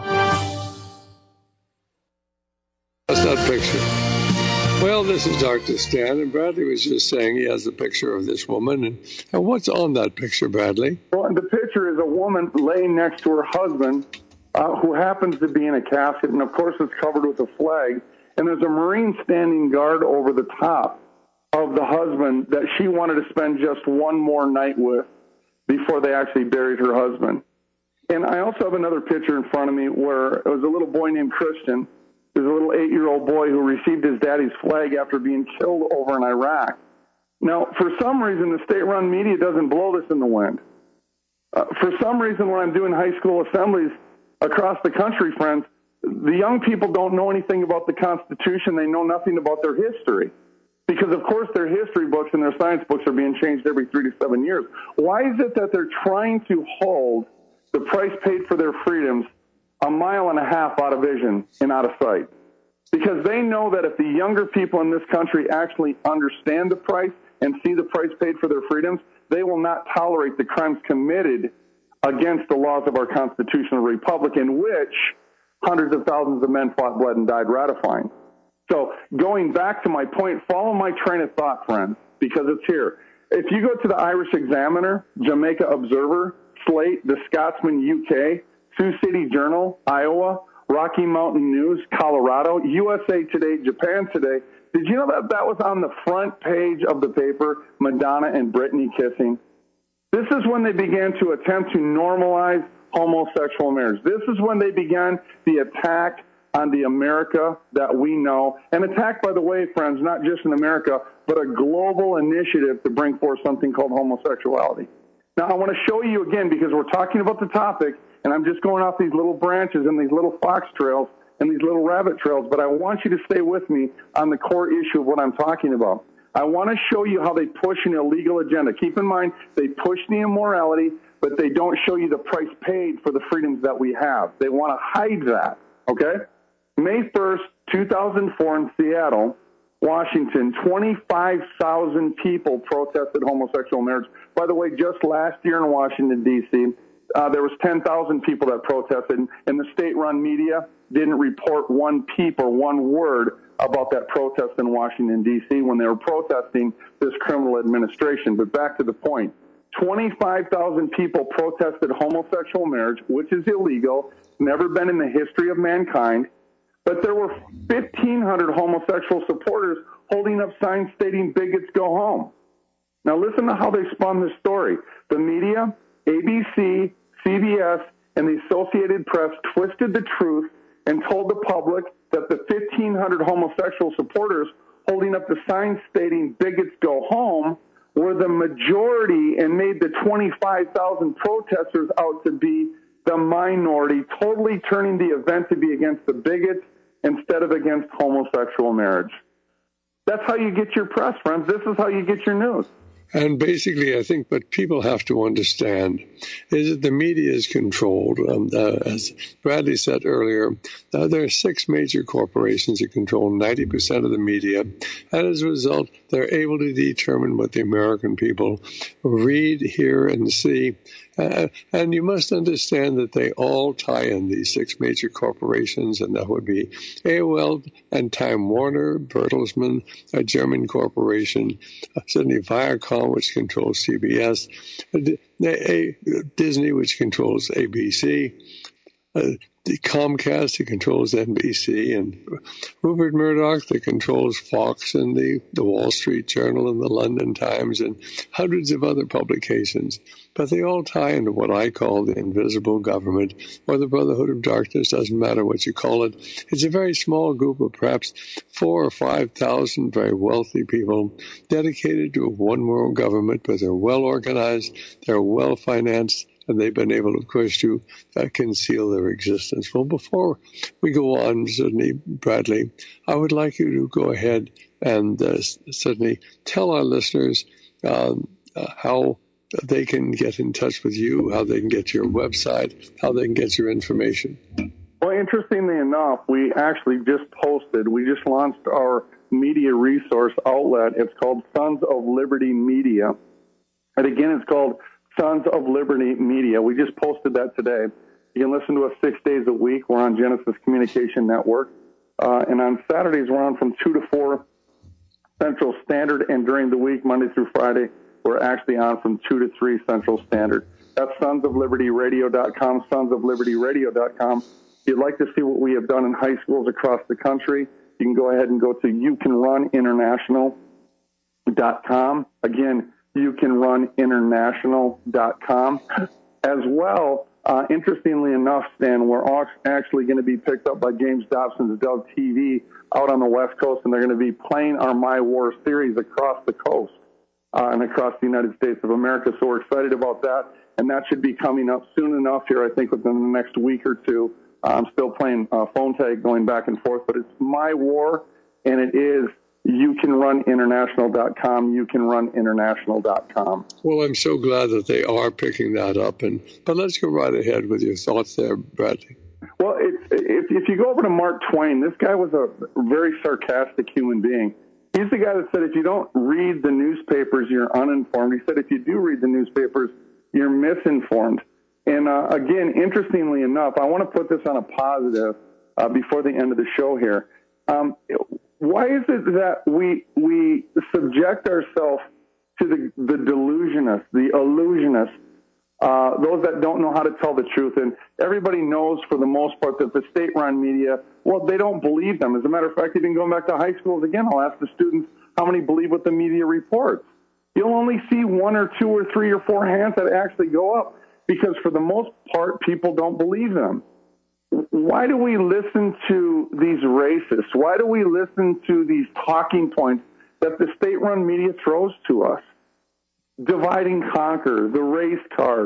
That's that picture. Well, this is Dr. Stan, and Bradley was just saying he has a picture of this woman. And what's on that picture, Bradley? Well, the picture is a woman laying next to her husband, who happens to be in a casket, and of course it's covered with a flag. And there's a Marine standing guard over the top of the husband that she wanted to spend just one more night with before they actually buried her husband. And I also have another picture in front of me where it was a little boy named Christian. There's a little 8-year-old boy who received his daddy's flag after being killed over in Iraq. Now, for some reason, the state-run media doesn't blow this in the wind. For some reason, when I'm doing high school assemblies across the country, friends, the young people don't know anything about the Constitution. They know nothing about their history. Because, of course, their history books and their science books are being changed every 3 to 7 years. Why is it that they're trying to hold the price paid for their freedoms a mile and a half out of vision and out of sight? Because they know that if the younger people in this country actually understand the price and see the price paid for their freedoms, they will not tolerate the crimes committed against the laws of our constitutional republic, in which hundreds of thousands of men fought, bled, and died ratifying. So going back to my point, follow my train of thought, friends, because it's here. If you go to the Irish Examiner, Jamaica Observer, Slate, The Scotsman UK, Sioux City Journal, Iowa, Rocky Mountain News, Colorado, USA Today, Japan Today, did you know that that was on the front page of the paper, Madonna and Britney kissing? This is when they began to attempt to normalize homosexual marriage. This is when they began the attack on the America that we know. An attack, by the way, friends, not just in America, but a global initiative to bring forth something called homosexuality. Now, I want to show you again, because we're talking about the topic, And I'm just going off these little branches and these little fox trails and these little rabbit trails, but I want you to stay with me on the core issue of what I'm talking about. I want to show you how they push an illegal agenda. Keep in mind, they push the immorality, but they don't show you the price paid for the freedoms that we have. They want to hide that, okay? May 1st, 2004 in Seattle, Washington, 25,000 people protested homosexual marriage. By the way, just last year in Washington, D.C., there was 10,000 people that protested, and the state-run media didn't report one peep or one word about that protest in Washington, D.C. when they were protesting this criminal administration. But back to the point, 25,000 people protested homosexual marriage, which is illegal, never been in the history of mankind. But there were 1,500 homosexual supporters holding up signs stating bigots go home. Now listen to how they spun this story. The media, ABC, CBS, and the Associated Press twisted the truth and told the public that the 1,500 homosexual supporters holding up the signs stating bigots go home were the majority and made the 25,000 protesters out to be the minority, totally turning the event to be against the bigots instead of against homosexual marriage. That's how you get your press, friends. This is how you get your news. And basically, I think what people have to understand is that the media is controlled. As Bradley said earlier, there are 6 major corporations that control 90% of the media. And as a result, they're able to determine what the American people read, hear, and see. And you must understand that they all tie in, these 6 major corporations, and that would be AOL and Time Warner, Bertelsmann, a German corporation, certainly Viacom, which controls CBS, Disney, which controls ABC, the Comcast that controls NBC, and Rupert Murdoch that controls Fox and the Wall Street Journal and the London Times and hundreds of other publications. But they all tie into what I call the invisible government or the Brotherhood of Darkness, doesn't matter what you call it. It's a very small group of perhaps 4,000 or 5,000 very wealthy people dedicated to a one-world government, but they're well organized, they're well financed, and they've been able, of course, to conceal their existence. Well, before we go on, certainly, Bradley, I would like you to go ahead and certainly tell our listeners how they can get in touch with you, how they can get your website, how they can get your information. Well, interestingly enough, we actually just launched our media resource outlet. It's called Sons of Liberty Media. And again, it's called Sons of Liberty Media. We just posted that today. You can listen to us 6 days a week. We're on Genesis Communication Network. And on Saturdays, we're on from 2 to 4 Central Standard. And during the week, Monday through Friday, we're actually on from 2 to 3 Central Standard. That's sonsoflibertyradio.com, sonsoflibertyradio.com. If you'd like to see what we have done in high schools across the country, you can go ahead and go to youcanruninternational.com. Again, youcanruninternational.com. As well, interestingly enough, Stan, we're actually going to be picked up by James Dobson's Dove TV out on the West Coast, and they're going to be playing our My War series across the coast and across the United States of America. So we're excited about that, and that should be coming up soon enough here, I think, within the next week or two. I'm still playing phone tag going back and forth, but it's My War, and it is youcanruninternational.com, youcanruninternational.com. Well, I'm so glad that they are picking that up. But let's go right ahead with your thoughts there, Bradley. Well, if you go over to Mark Twain, this guy was a very sarcastic human being. He's the guy that said if you don't read the newspapers, you're uninformed. He said if you do read the newspapers, you're misinformed. And again, interestingly enough, I want to put this on a positive before the end of the show here. Why is it that we subject ourselves to the delusionists, the illusionists, those that don't know how to tell the truth? And everybody knows for the most part that the state-run media, well, they don't believe them. As a matter of fact, even going back to high schools again, I'll ask the students how many believe what the media reports. You'll only see 1 or 2 or 3 or 4 hands that actually go up because for the most part, people don't believe them. Why do we listen to these racists? Why do we listen to these talking points that the state-run media throws to us? Divide and conquer, the race card,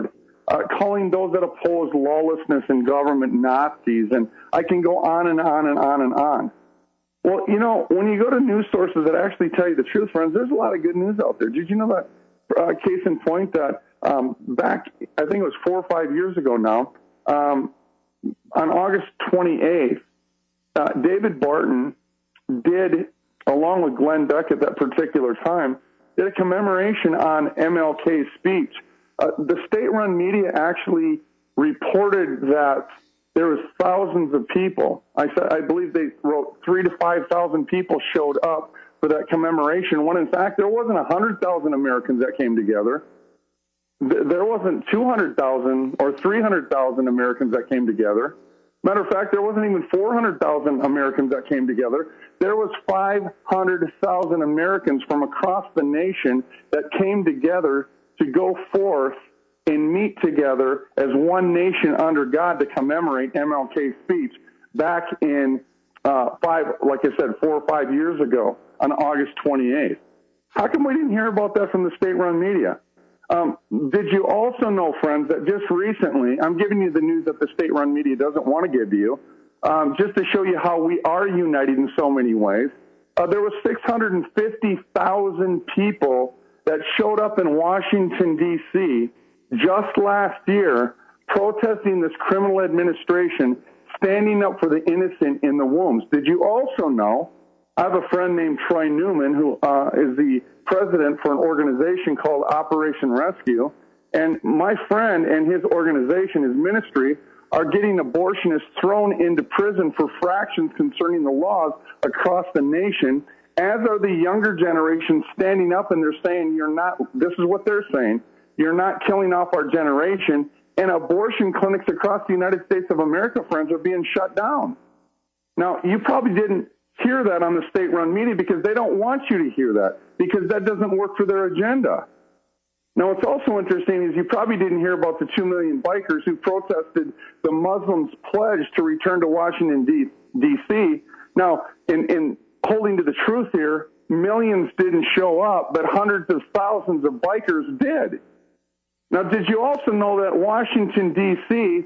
calling those that oppose lawlessness in government Nazis, and I can go on and on and on and on. Well, you know, when you go to news sources that actually tell you the truth, friends, there's a lot of good news out there. Did you know that, case in point, that back, I think it was 4 or 5 years ago now, on August 28th, David Barton did, along with Glenn Beck at that particular time, did a commemoration on MLK's speech. The state-run media actually reported that there was thousands of people. I believe they wrote 3,000 to 5,000 people showed up for that commemoration, when in fact there wasn't 100,000 Americans that came together. There wasn't 200,000 or 300,000 Americans that came together. Matter of fact, there wasn't even 400,000 Americans that came together. There was 500,000 Americans from across the nation that came together to go forth and meet together as one nation under God to commemorate MLK's speech back in 4 or 5 years ago on August 28th. How come we didn't hear about that from the state-run media? Did you also know, friends, that just recently, I'm giving you the news that the state-run media doesn't want to give you, just to show you how we are united in so many ways. There was 650,000 people that showed up in Washington, D.C. just last year protesting this criminal administration, standing up for the innocent in the wombs. Did you also know, I have a friend named Troy Newman who is the president for an organization called Operation Rescue, and my friend and his organization, his ministry, are getting abortionists thrown into prison for fractions concerning the laws across the nation, as are the younger generation standing up, and they're saying, this is what they're saying, you're not killing off our generation, and abortion clinics across the United States of America, friends, are being shut down. Now, you probably didn't hear that on the state-run media because they don't want you to hear that, because that doesn't work for their agenda. Now, what's also interesting is you probably didn't hear about the 2 million bikers who protested the Muslims' pledge to return to Washington, D.C. Now, in holding to the truth here, millions didn't show up, but hundreds of thousands of bikers did. Now, did you also know that Washington, D.C.,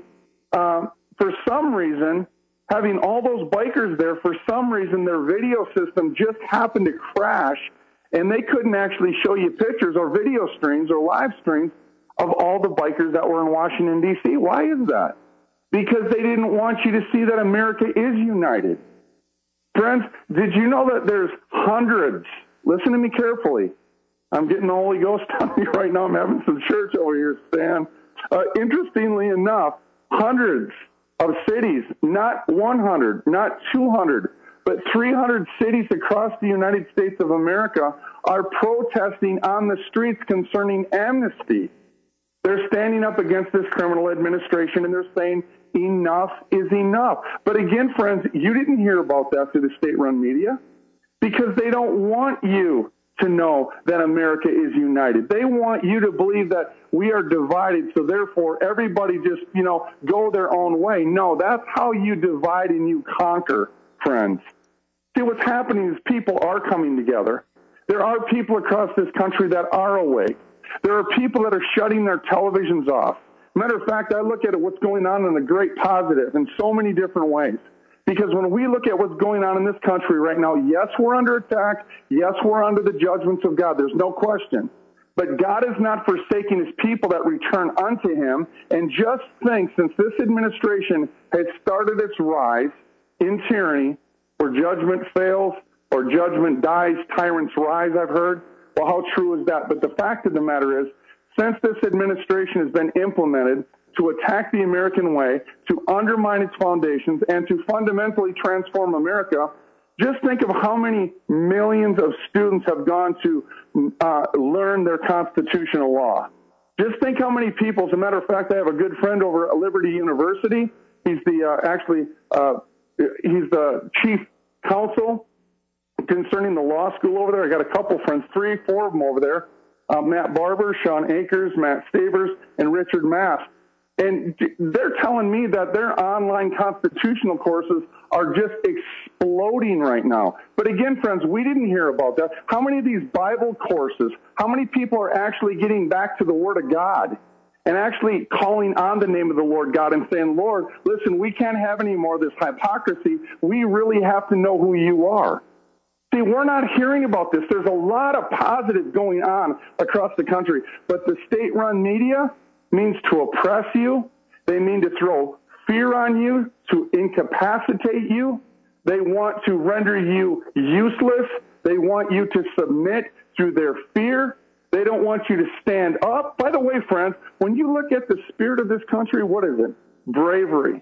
for some reason, having all those bikers there, for some reason, their video system just happened to crash, and they couldn't actually show you pictures or video streams or live streams of all the bikers that were in Washington, D.C. Why is that? Because they didn't want you to see that America is united. Friends, did you know that there's hundreds, listen to me carefully, I'm getting the Holy Ghost on me right now, I'm having some church over here, Stan. Interestingly enough, hundreds of cities, not 100, not 200, but 300 cities across the United States of America are protesting on the streets concerning amnesty. They're standing up against this criminal administration, and they're saying enough is enough. But again, friends, you didn't hear about that through the state-run media because they don't want you to know that America is united. They want you to believe that we are divided, so therefore everybody just, go their own way. No, that's how you divide and you conquer, friends. See, what's happening is people are coming together. There are people across this country that are awake. There are people that are shutting their televisions off. Matter of fact, I look at what's going on in a great positive in so many different ways. Because when we look at what's going on in this country right now, yes, we're under attack. Yes, we're under the judgments of God. There's no question. But God is not forsaking his people that return unto him. And just think, since this administration has started its rise in tyranny, where judgment fails or judgment dies, tyrants rise, I've heard. Well, how true is that? But the fact of the matter is, since this administration has been implemented to attack the American way, to undermine its foundations, and to fundamentally transform America, just think of how many millions of students have gone to learn their constitutional law. Just think how many people, as a matter of fact, I have a good friend over at Liberty University. He's he's the chief counsel concerning the law school over there. I got a couple friends, 3, 4 of them over there. Matt Barber, Sean Akers, Matt Stavers, and Richard Mass. And they're telling me that their online constitutional courses are just exploding right now. But again, friends, we didn't hear about that. How many of these Bible courses, how many people are actually getting back to the Word of God and actually calling on the name of the Lord God and saying, Lord, listen, we can't have any more of this hypocrisy. We really have to know who you are. See, we're not hearing about this. There's a lot of positive going on across the country, but the state-run media means to oppress you. They mean to throw fear on you, to incapacitate you. They want to render you useless. They want you to submit through their fear. They don't want you to stand up. By the way, friends, when you look at the spirit of this country, what is it? Bravery,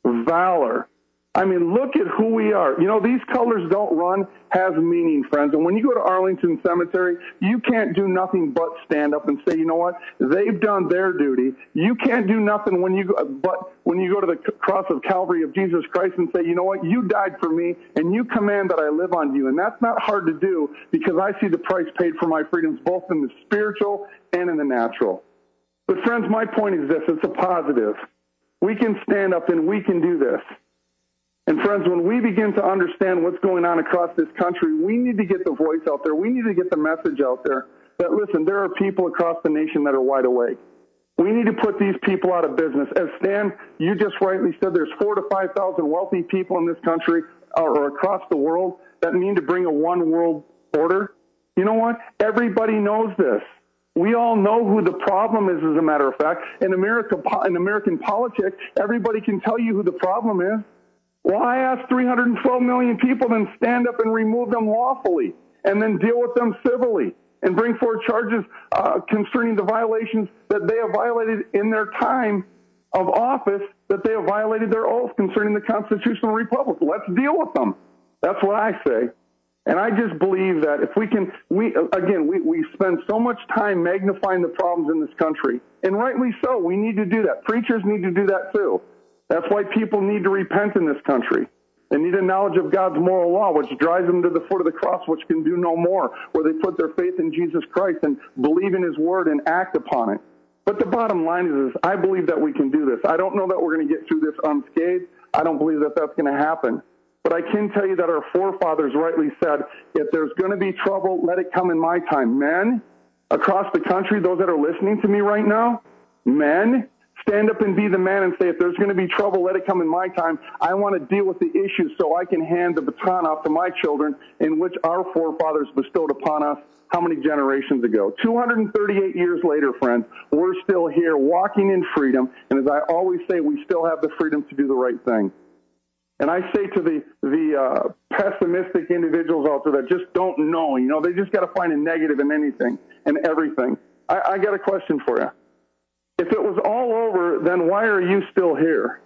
valor. I mean, look at who we are. You know, these colors don't run has meaning, friends. And when you go to Arlington Cemetery, you can't do nothing but stand up and say, you know what? They've done their duty. You can't do nothing when you go to the cross of Calvary of Jesus Christ and say, you know what? You died for me, and you command that I live on you. And that's not hard to do because I see the price paid for my freedoms, both in the spiritual and in the natural. But friends, my point is this. It's a positive. We can stand up and we can do this. And friends, when we begin to understand what's going on across this country, we need to get the voice out there. We need to get the message out there that, listen, there are people across the nation that are wide awake. We need to put these people out of business. As Stan, you just rightly said, there's 4,000 to 5,000 wealthy people in this country or across the world that mean to bring a one world order. You know what? Everybody knows this. We all know who the problem is, as a matter of fact. In American politics, everybody can tell you who the problem is. Well, I asked 312 million people, then stand up and remove them lawfully, and then deal with them civilly, and bring forward charges concerning the violations that they have violated in their time of office, that they have violated their oath concerning the constitutional republic. Let's deal with them. That's what I say. And I just believe that if we can, we spend so much time magnifying the problems in this country, and rightly so. We need to do that. Preachers need to do that too. That's why people need to repent in this country. They need a knowledge of God's moral law, which drives them to the foot of the cross, which can do no more, where they put their faith in Jesus Christ and believe in his word and act upon it. But the bottom line is I believe that we can do this. I don't know that we're going to get through this unscathed. I don't believe that that's going to happen. But I can tell you that our forefathers rightly said, if there's going to be trouble, let it come in my time. Men across the country, those that are listening to me right now, men, stand up and be the man and say, if there's going to be trouble, let it come in my time. I want to deal with the issues so I can hand the baton off to my children, in which our forefathers bestowed upon us how many generations ago? 238 years later, friends, we're still here walking in freedom. And as I always say, we still have the freedom to do the right thing. And I say to the pessimistic individuals out there that just don't know, you know, they just got to find a negative in anything and everything. I got a question for you. If it was all over, then why are you still here?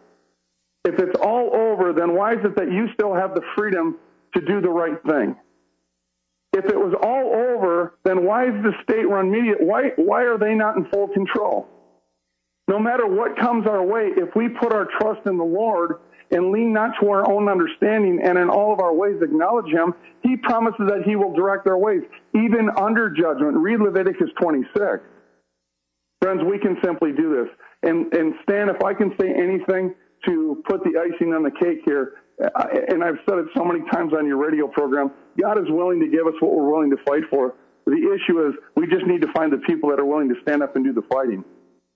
If it's all over, then why is it that you still have the freedom to do the right thing? If it was all over, then why is the state-run media, why are they not in full control? No matter what comes our way, if we put our trust in the Lord and lean not to our own understanding and in all of our ways acknowledge him, he promises that he will direct our ways, even under judgment. Read Leviticus 26. Friends, we can simply do this. And Stan, if I can say anything to put the icing on the cake here, and I've said it so many times on your radio program, God is willing to give us what we're willing to fight for. The issue is we just need to find the people that are willing to stand up and do the fighting.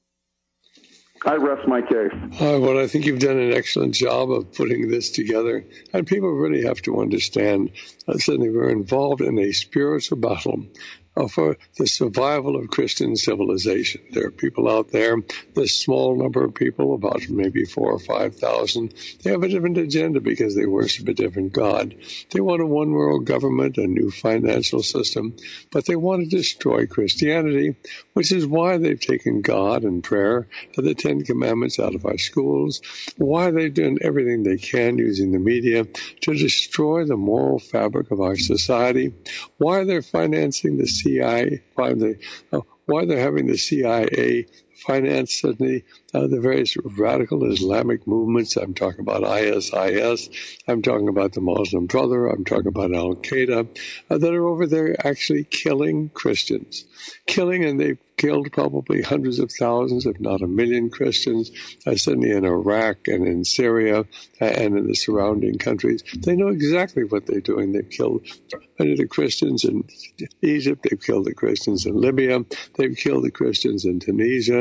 I rest my case. Well, I think you've done an excellent job of putting this together. And people really have to understand that suddenly we're involved in a spiritual battle for the survival of Christian civilization. There are people out there, this small number of people, about maybe 4,000 or 5,000, they have a different agenda because they worship a different God. They want a one-world government, a new financial system, but they want to destroy Christianity, which is why they've taken God and prayer and the Ten Commandments out of our schools, why they've done everything they can using the media to destroy the moral fabric of our society, why they're financing the CIA, why they're having the CIA finance suddenly the various radical Islamic movements. I'm talking about ISIS. I'm talking about the Muslim Brotherhood. I'm talking about Al-Qaeda that are over there actually killing Christians. And they've killed probably hundreds of thousands, if not 1 million Christians, suddenly in Iraq and in Syria and in the surrounding countries. They know exactly what they're doing. They've killed many of the Christians in Egypt. They've killed the Christians in Libya. They've killed the Christians in Tunisia.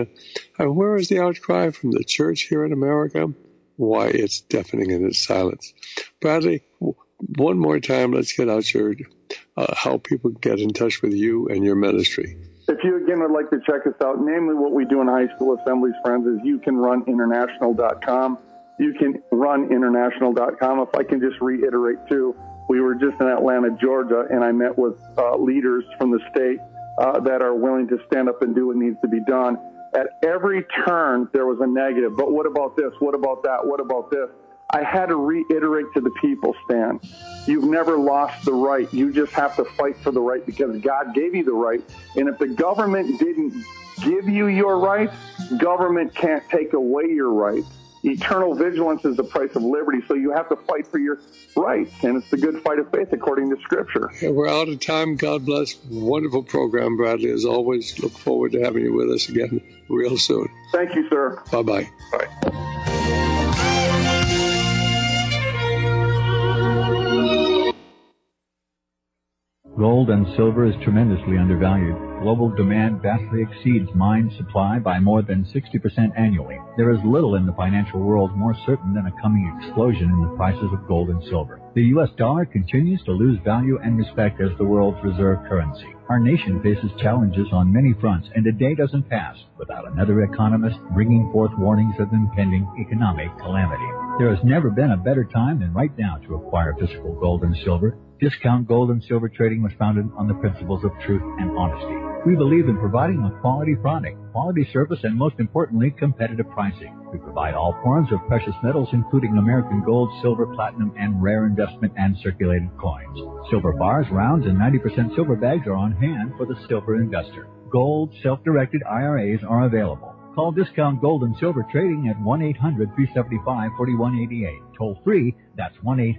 that. And where is the outcry from the church here in America? Why, it's deafening in its silence. Bradley, one more time, let's get out your how people get in touch with you and your ministry. If you, again, would like to check us out, namely what we do in High School Assemblies, friends, is youcanruninternational.com. Youcanruninternational.com. If I can just reiterate, too, we were just in Atlanta, Georgia, and I met with leaders from the state that are willing to stand up and do what needs to be done. At every turn, there was a negative. But what about this? What about that? What about this? I had to reiterate to the people, Stan, you've never lost the right. You just have to fight for the right because God gave you the right. And if the government didn't give you your rights, government can't take away your rights. Eternal vigilance is the price of liberty, so you have to fight for your rights, and it's the good fight of faith according to Scripture. Yeah, we're out of time. God bless. Wonderful program, Bradley. As always, look forward to having you with us again real soon. Thank you, sir. Bye-bye. Bye. Gold and silver is tremendously undervalued. Global demand vastly exceeds mine supply by more than 60% annually. There is little in the financial world more certain than a coming explosion in the prices of gold and silver. The U.S. dollar continues to lose value and respect as the world's reserve currency. Our nation faces challenges on many fronts, and a day doesn't pass without another economist bringing forth warnings of impending economic calamity. There has never been a better time than right now to acquire physical gold and silver. Discount Gold and Silver Trading was founded on the principles of truth and honesty. We believe in providing a quality product, quality service, and most importantly, competitive pricing. We provide all forms of precious metals, including American gold, silver, platinum, and rare investment and circulated coins. Silver bars, rounds, and 90% silver bags are on hand for the silver investor. Gold self-directed IRAs are available. Call Discount Gold and Silver Trading at 1-800-375-4188. Toll free, that's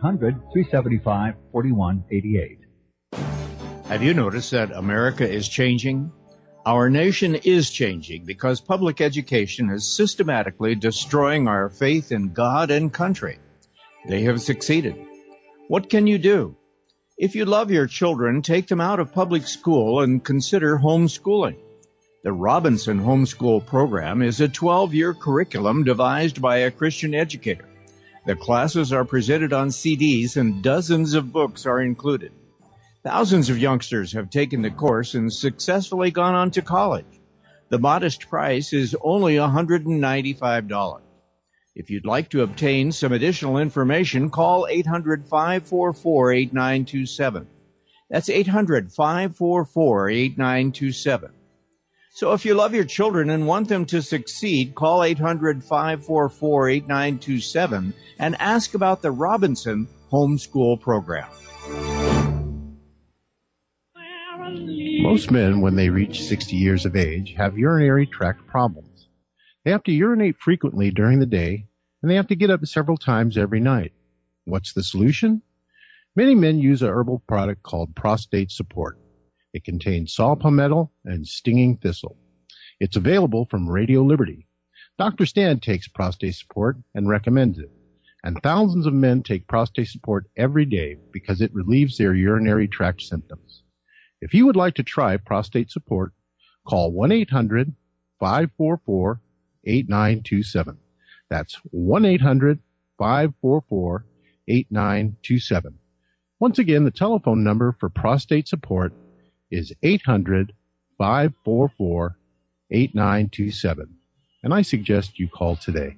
1-800-375-4188. Have you noticed that America is changing? Our nation is changing because public education is systematically destroying our faith in God and country. They have succeeded. What can you do? If you love your children, take them out of public school and consider homeschooling. The Robinson Homeschool Program is a 12-year curriculum devised by a Christian educator. The classes are presented on CDs and dozens of books are included. Thousands of youngsters have taken the course and successfully gone on to college. The modest price is only $195. If you'd like to obtain some additional information, call 800-544-8927. That's 800-544-8927. So if you love your children and want them to succeed, call 800-544-8927 and ask about the Robinson Homeschool Program. Most men, when they reach 60 years of age, have urinary tract problems. They have to urinate frequently during the day, and they have to get up several times every night. What's the solution? Many men use a herbal product called Prostate Support. It contains saw palmetto and stinging thistle. It's available from Radio Liberty. Dr. Stan takes Prostate Support and recommends it. And thousands of men take Prostate Support every day because it relieves their urinary tract symptoms. If you would like to try Prostate Support, call 1-800-544-8927. That's 1-800-544-8927. Once again, the telephone number for Prostate Support is 800-544-8927. And I suggest you call today.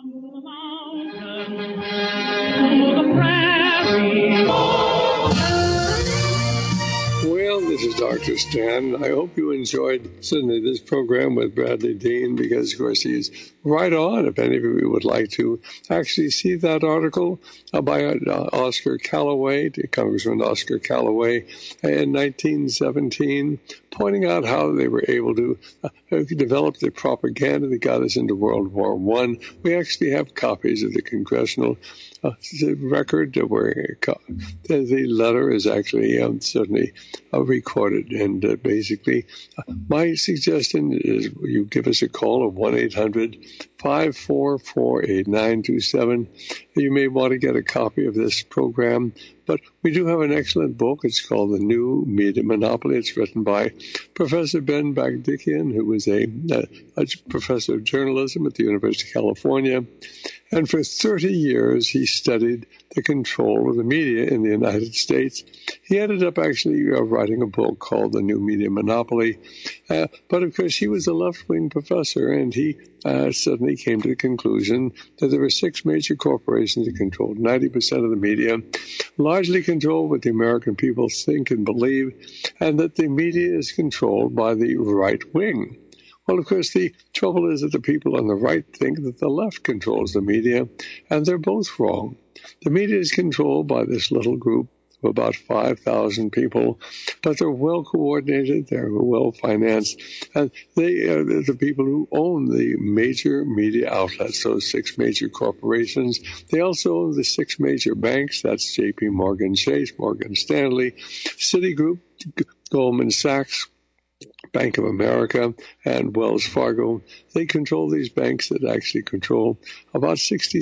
Well, this is Dr. Stan. I hope you enjoyed certainly this program with Bradley Dean because, of course, he's right on. If any of you would like to actually see that article by Oscar Callaway, Congressman Oscar Callaway, in 1917, pointing out how they were able to develop the propaganda that got us into World War I. We actually have copies of the congressional record where the letter is actually certainly recorded. And basically, my suggestion is you give us a call of 1-800-544-8927. You may want to get a copy of this program But we do have an excellent book. It's called The New Media Monopoly. It's written by Professor Ben Bagdikian, who was a professor of journalism at the University of California. And for 30 years, he studied the control of the media in the United States. He ended up actually writing a book called The New Media Monopoly. But of course, he was a left-wing professor, and he suddenly came to the conclusion that there were 6 major corporations that controlled 90% of the media, largely controlled what the American people think and believe, and that the media is controlled by the right wing. Well, of course, the trouble is that the people on the right think that the left controls the media, and they're both wrong. The media is controlled by this little group of about 5,000 people, but they're well coordinated, they're well financed, and they are the people who own the major media outlets, those 6 major corporations. They also own the 6 major banks. That's J.P. Morgan Chase, Morgan Stanley, Citigroup, Goldman Sachs, Bank of America, and Wells Fargo. They control these banks that actually control about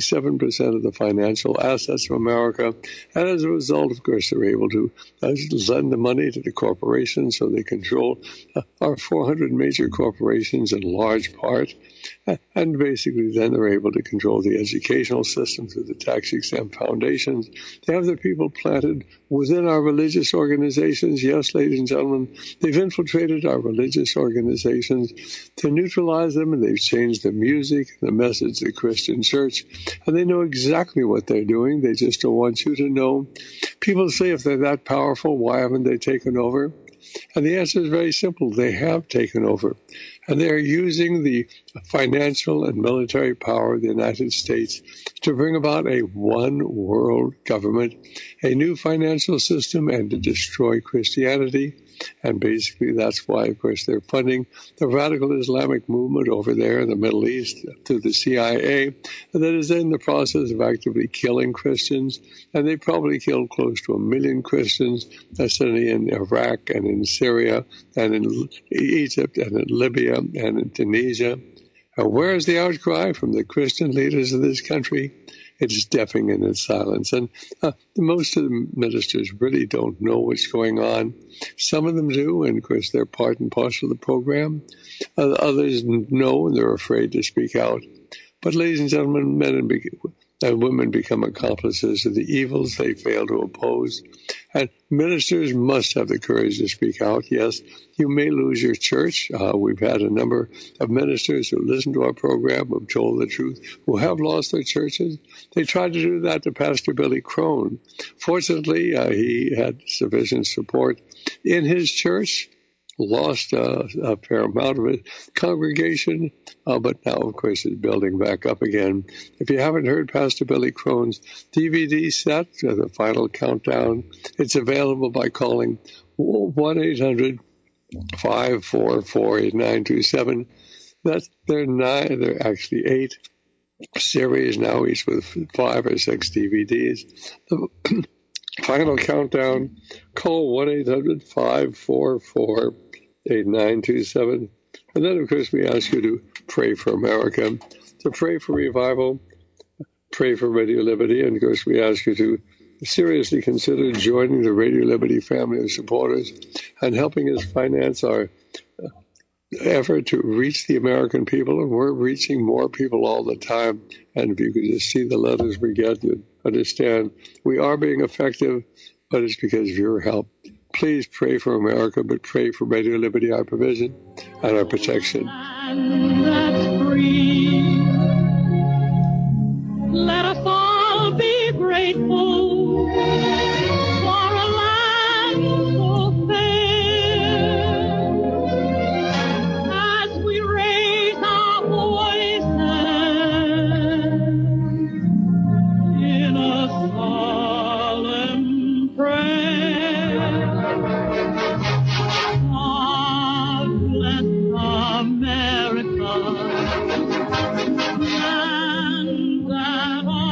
67% of the financial assets of America. And as a result, of course, they're able to lend the money to the corporations, so they control our 400 major corporations in large part. And basically, then they're able to control the educational system through the tax-exempt foundations. They have their people planted within our religious organizations. Yes, ladies and gentlemen, they've infiltrated our religious organizations to neutralize them, and they've changed the music, the message of the Christian church, and they know exactly what they're doing. They just don't want you to know. People say, if they're that powerful, why haven't they taken over? And the answer is very simple. They have taken over. And they are using the financial and military power of the United States to bring about a one-world government, a new financial system, and to destroy Christianity. And basically, that's why, of course, they're funding the radical Islamic movement over there in the Middle East through the CIA, that is in the process of actively killing Christians. And they probably killed close to 1 million Christians, certainly in Iraq and in Syria and in Egypt and in Libya and in Tunisia. Where is the outcry from the Christian leaders of this country? It's deafening in its silence. And most of the ministers really don't know what's going on. Some of them do, and of course they're part and parcel of the program. Others know, and they're afraid to speak out. But ladies and gentlemen, men and women become accomplices of the evils they fail to oppose. And ministers must have the courage to speak out. Yes, you may lose your church. We've had a number of ministers who listen to our program, who have told the truth, who have lost their churches. They tried to do that to Pastor Billy Crone. Fortunately, he had sufficient support in his church, lost a fair amount of his congregation, but now, of course, it's building back up again. If you haven't heard Pastor Billy Crone's DVD set, The Final Countdown, it's available by calling 1-800-544-8927. They're actually 8 series now, each with 5 or 6 DVDs. The Final Countdown, call 1-800-544-8927. And then, of course, we ask you to pray for America, to pray for revival, pray for Radio Liberty, and, of course, we ask you to seriously consider joining the Radio Liberty family of supporters and helping us finance our effort to reach the American people. And we're reaching more people all the time. And if you could just see the letters we get, you'd understand we are being effective, but it's because of your help. Please pray for America, but pray for Radio Liberty, our provision and our protection. That's free. Let us all be grateful for a land so fair. As we raise our voices in a solemn prayer. God bless America, and that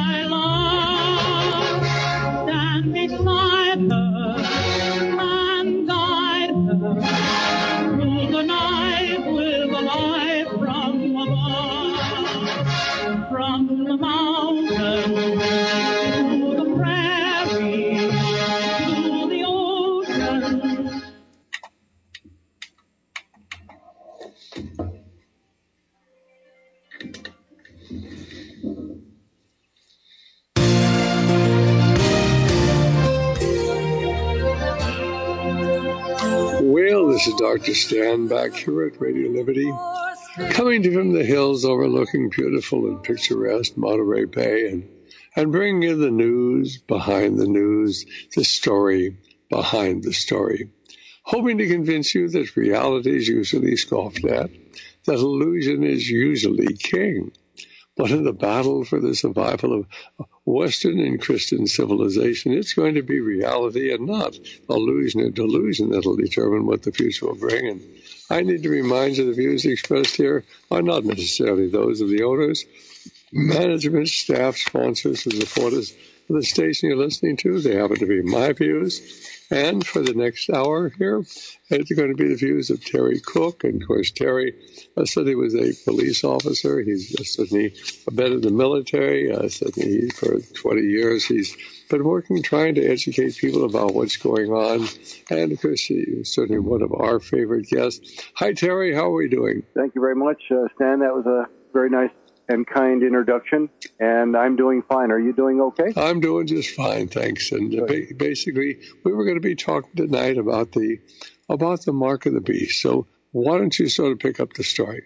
Well, this is Dr. Stan back here at Radio Liberty, coming to you from the hills overlooking beautiful and picturesque Monterey Bay and bringing you the news behind the news, the story behind the story, hoping to convince you that reality is usually scoffed at, that illusion is usually king. But in the battle for the survival of Western and Christian civilization, it's going to be reality and not illusion or delusion that'll determine what the future will bring. And I need to remind you the views expressed here are not necessarily those of the owners, management, staff, sponsors, and supporters of the station you're listening to. They happen to be my views. And for the next hour here, it's going to be the views of Terry Cook. And, of course, Terry certainly was a police officer. He's certainly been in the military. Certainly for 20 years he's been working, trying to educate people about what's going on. And, of course, he was certainly one of our favorite guests. Hi, Terry. How are we doing? Thank you very much, Stan. That was a very nice and kind introduction, and I'm doing fine. Are you doing okay? I'm doing just fine, thanks. And basically, we were going to be talking tonight about the mark of the beast. So why don't you sort of pick up the story?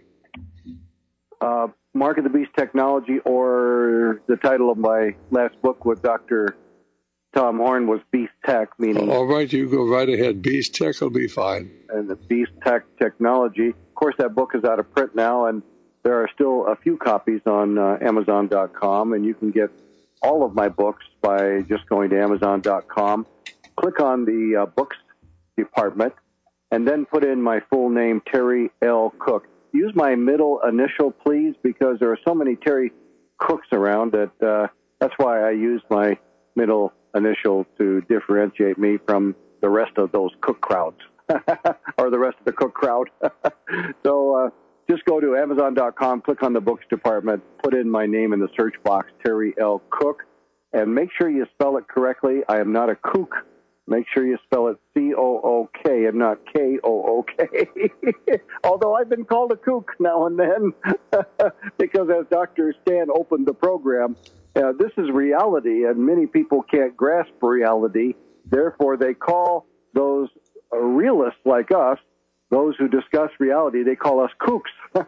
Mark of the Beast technology, or the title of my last book with Dr. Tom Horn was Beast Tech, meaning... All right, you go right ahead. Beast Tech will be fine. And the Beast Tech technology. Of course, that book is out of print now, and there are still a few copies on Amazon.com, and you can get all of my books by just going to Amazon.com. Click on the books department, and then put in my full name, Terry L. Cook. Use my middle initial, please, because there are so many Terry Cooks around that that's why I use my middle initial to differentiate me from the rest of those Cook crowds, or the rest of the Cook crowd. So, just go to Amazon.com, click on the books department, put in my name in the search box, Terry L. Cook, and make sure you spell it correctly. I am not a kook. Make sure you spell it C-O-O-K and not K-O-O-K. Although I've been called a kook now and then, because as Dr. Stan opened the program, this is reality, and many people can't grasp reality. Therefore, they call those realists like us, those who discuss reality, they call us kooks.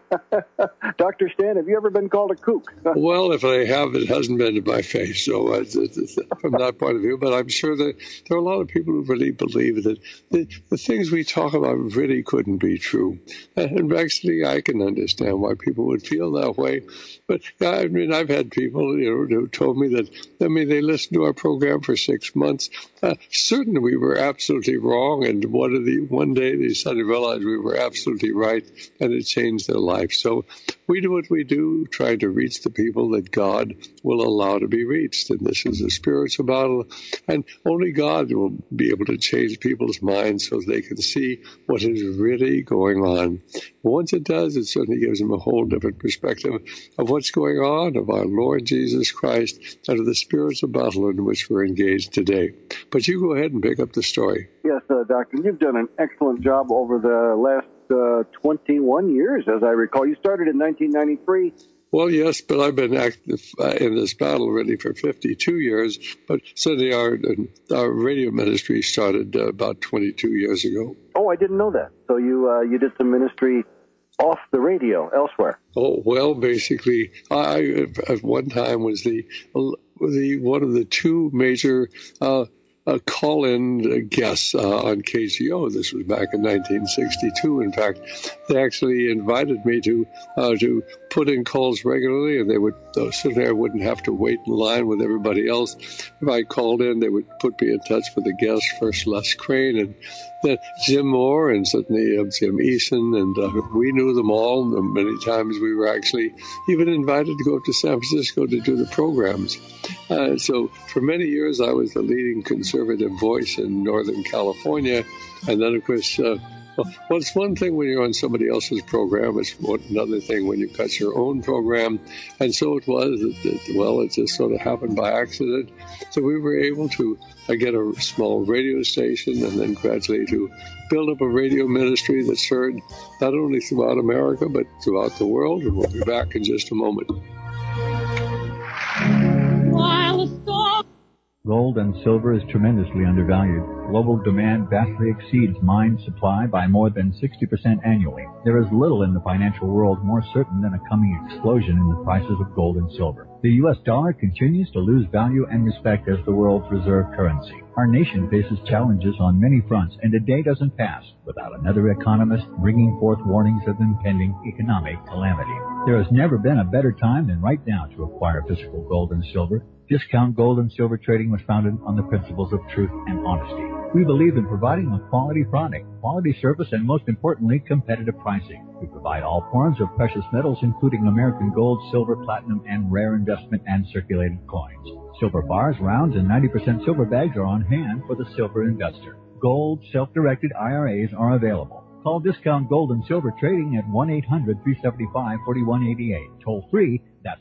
Dr. Stan, have you ever been called a kook? Well, if I have, it hasn't been to my face. So from that point of view, but I'm sure that there are a lot of people who really believe that the things we talk about really couldn't be true. And actually, I can understand why people would feel that way. But I mean, I've had people, who told me that, they listened to our program for 6 months. Certainly, we were absolutely wrong. And one day they suddenly realized we were absolutely right, and it changed their life. So we do what we do, trying to reach the people that God will allow to be reached. And this is a spiritual battle, and only God will be able to change people's minds so they can see what is really going on. Once it does, it certainly gives them a whole different perspective of what's going on, of our Lord Jesus Christ, and of the spiritual battle in which we're engaged today. But you go ahead and pick up the story. Yes, Doctor, you've done an excellent job over the last 21 years, as I recall. You started in 1993. Well, yes, but I've been active in this battle really for 52 years. But certainly our radio ministry started about 22 years ago. Oh, I didn't know that. So you did some ministry off the radio elsewhere. Oh, well, basically, I at one time was the one of the two major call-in guests on KGO. This was back in 1962. In fact, they actually invited me to put in calls regularly, and they would certainly I wouldn't have to wait in line with everybody else. If I called in, they would put me in touch with the guests, first Les Crane and then Jim Moore, and certainly Jim Eason, and we knew them all. Many times we were actually even invited to go up to San Francisco to do the programs. So for many years, I was the leading conservative voice in Northern California. And then, of course, well, it's one thing when you're on somebody else's program. It's another thing when you cut your own program. And so it was. It just sort of happened by accident. So we were able to get a small radio station and then gradually to build up a radio ministry that served not only throughout America, but throughout the world. And we'll be back in just a moment. Gold and silver is tremendously undervalued. Global demand vastly exceeds mine supply by more than 60% annually. There is little in the financial world more certain than a coming explosion in the prices of gold and silver. The U.S. dollar continues to lose value and respect as the world's reserve currency. Our nation faces challenges on many fronts, and a day doesn't pass without another economist bringing forth warnings of impending economic calamity. There has never been a better time than right now to acquire physical gold and silver. Discount Gold and Silver Trading was founded on the principles of truth and honesty. We believe in providing a quality product, quality service, and most importantly, competitive pricing. We provide all forms of precious metals, including American gold, silver, platinum, and rare investment and circulated coins. Silver bars, rounds, and 90% silver bags are on hand for the silver investor. Gold self-directed IRAs are available. Call Discount Gold and Silver Trading at 1-800-375-4188. Toll free, that's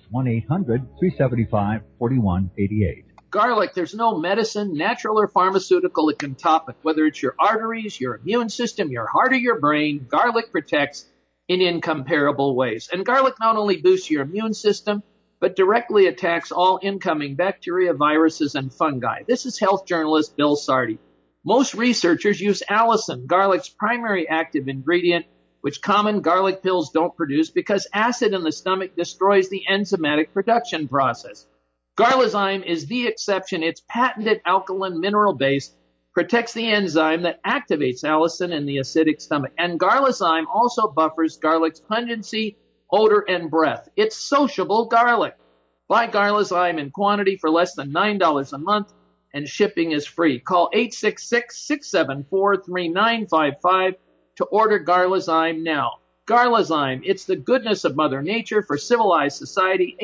1-800-375-4188. Garlic, there's no medicine, natural or pharmaceutical that can top it. Whether it's your arteries, your immune system, your heart, or your brain, garlic protects in incomparable ways. And garlic not only boosts your immune system, but directly attacks all incoming bacteria, viruses, and fungi. This is health journalist Bill Sardi. Most researchers use allicin, garlic's primary active ingredient, which common garlic pills don't produce because acid in the stomach destroys the enzymatic production process. Garlizyme is the exception. Its patented alkaline mineral base protects the enzyme that activates allicin in the acidic stomach. And Garlizyme also buffers garlic's pungency, odor, and breath. It's sociable garlic. Buy Garlizyme in quantity for less than $9 a month, and shipping is free. Call 866-674-3955 to order Garlizyme now. Garlizyme, it's the goodness of Mother Nature for civilized society.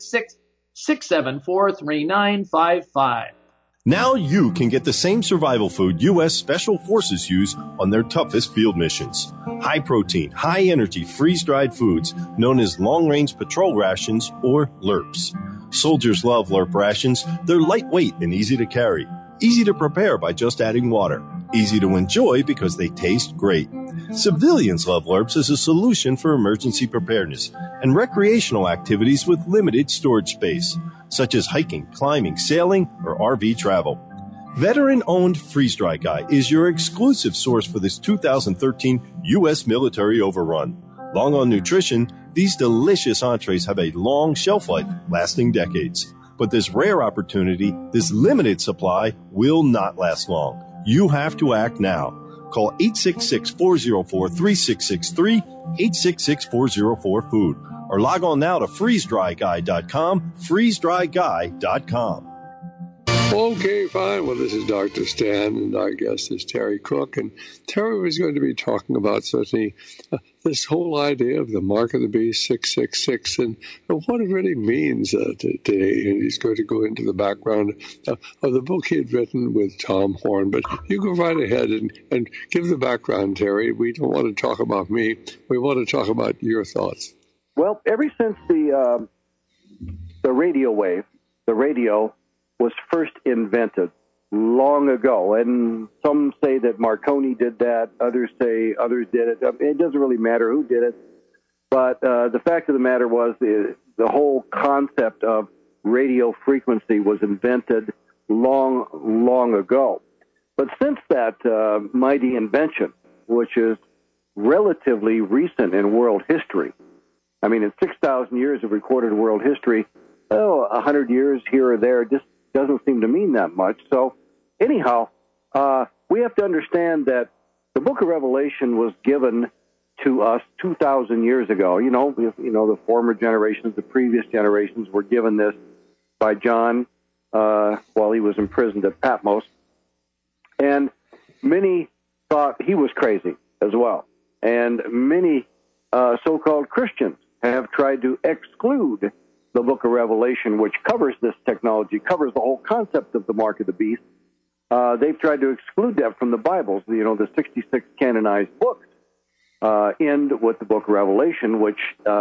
866-674-3955. Now you can get the same survival food U.S. Special Forces use on their toughest field missions. High protein, high energy, freeze-dried foods known as long-range patrol rations or LRPs. Soldiers love LRP rations. They're lightweight and easy to carry. Easy to prepare by just adding water. Easy to enjoy because they taste great. Civilians love LRPs as a solution for emergency preparedness and recreational activities with limited storage space, such as hiking, climbing, sailing, or RV travel. Veteran-owned Freeze Dry Guy is your exclusive source for this 2013 U.S. military overrun. Long on nutrition, these delicious entrees have a long shelf life, lasting decades. But this rare opportunity, this limited supply, will not last long. You have to act now. Call 866-404-3663, 866-404-FOOD, or log on now to freezedryguy.com, freezedryguy.com. Okay, fine. Well, this is Dr. Stan, and our guest is Terry Cook. And Terry was going to be talking about certainly this whole idea of the mark of the beast, 666, and what it really means today. And he's going to go into the background of the book he had written with Tom Horn. But you go right ahead and give the background, Terry. We don't want to talk about me. We want to talk about your thoughts. Well, ever since the radio wave, the radio was first invented long ago, and some say that Marconi did that, others say others did it. It doesn't really matter who did it, but the fact of the matter was the whole concept of radio frequency was invented long ago. But since that mighty invention, which is relatively recent in world history, I mean, in 6,000 years of recorded world history, 100 years here or there just doesn't seem to mean that much. So anyhow, we have to understand that the book of Revelation was given to us 2,000 years ago. The former generations, the previous generations were given this by John while he was imprisoned at Patmos. And many thought he was crazy as well. And many so-called Christians have tried to exclude the book of Revelation, which covers this technology, covers the whole concept of the mark of the beast. They've tried to exclude that from the Bibles, the 66 canonized books, end with the book of Revelation, which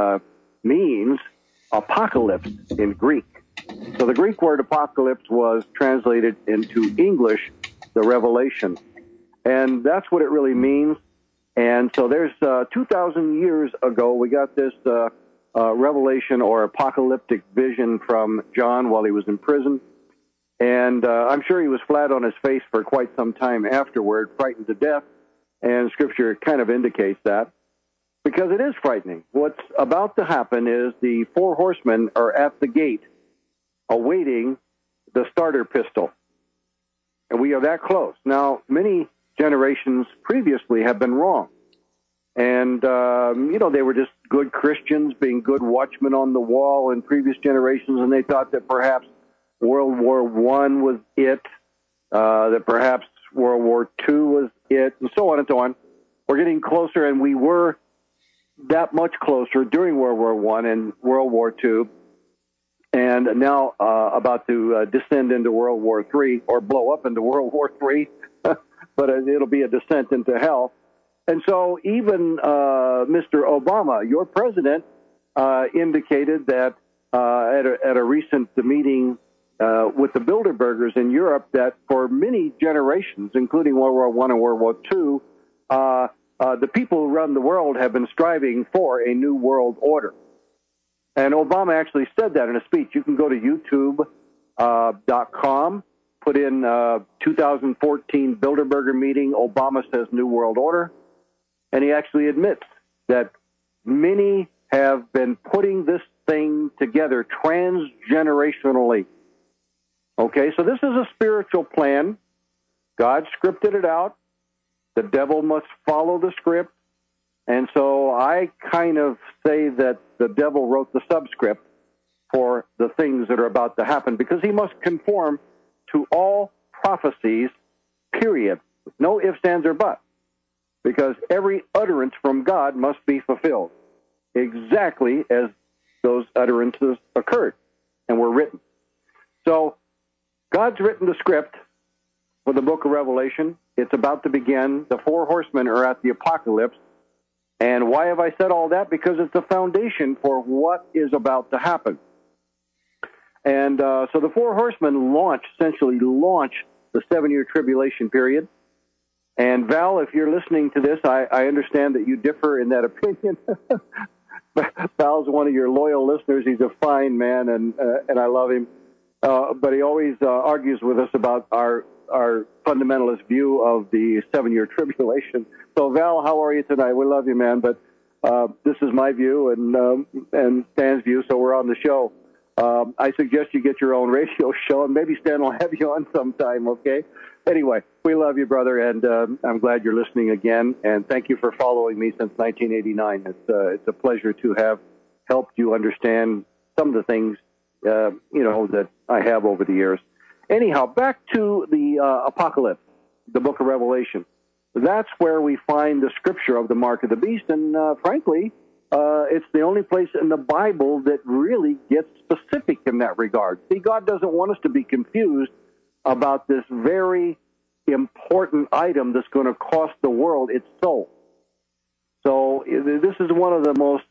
means apocalypse in Greek. So the Greek word apocalypse was translated into English, the Revelation. And that's what it really means. And so there's 2,000 years ago, we got this revelation or apocalyptic vision from John while he was in prison. And I'm sure he was flat on his face for quite some time afterward, frightened to death, and Scripture kind of indicates that, because it is frightening. What's about to happen is the four horsemen are at the gate awaiting the starter pistol. And we are that close. Now, many generations previously have been wrong. And, they were just good Christians being good watchmen on the wall in previous generations, and they thought that perhaps World War I was it, that perhaps World War II was it, and so on and so on. We're getting closer, and we were that much closer during World War I and World War II, and now about to descend into World War III, or blow up into World War III, but it'll be a descent into hell. And so even Mr. Obama, your president, indicated that at a recent meeting with the Bilderbergers in Europe that for many generations, including World War I and World War II, the people who run the world have been striving for a new world order. And Obama actually said that in a speech. You can go to YouTube.com, put in 2014 Bilderberger meeting, Obama says New World Order, and he actually admits that many have been putting this thing together transgenerationally. Okay, so this is a spiritual plan. God scripted it out. The devil must follow the script. And so I kind of say that the devil wrote the subscript for the things that are about to happen, because he must conform to all prophecies, period. No ifs, ands, or buts. Because every utterance from God must be fulfilled exactly as those utterances occurred and were written. So God's written the script for the book of Revelation. It's about to begin. The four horsemen are at the apocalypse. And why have I said all that? Because it's the foundation for what is about to happen. And so the four horsemen essentially launch the 7-year tribulation period. And Val, if you're listening to this, I understand that you differ in that opinion. Val's one of your loyal listeners. He's a fine man, and I love him. But he always argues with us about our fundamentalist view of the 7-year tribulation. So, Val, how are you tonight? We love you, man. But this is my view and Stan's view, so we're on the show. I suggest you get your own radio show, and maybe Stan will have you on sometime, okay? Anyway, we love you, brother, and I'm glad you're listening again, and thank you for following me since 1989. It's a pleasure to have helped you understand some of the things, that I have over the years. Anyhow, back to the Apocalypse, the book of Revelation. That's where we find the scripture of the mark of the beast, and frankly, it's the only place in the Bible that really gets specific in that regard. See, God doesn't want us to be confused about this very important item that's going to cost the world its soul. So this is one of the most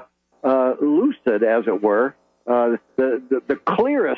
lucid, as it were, the clearest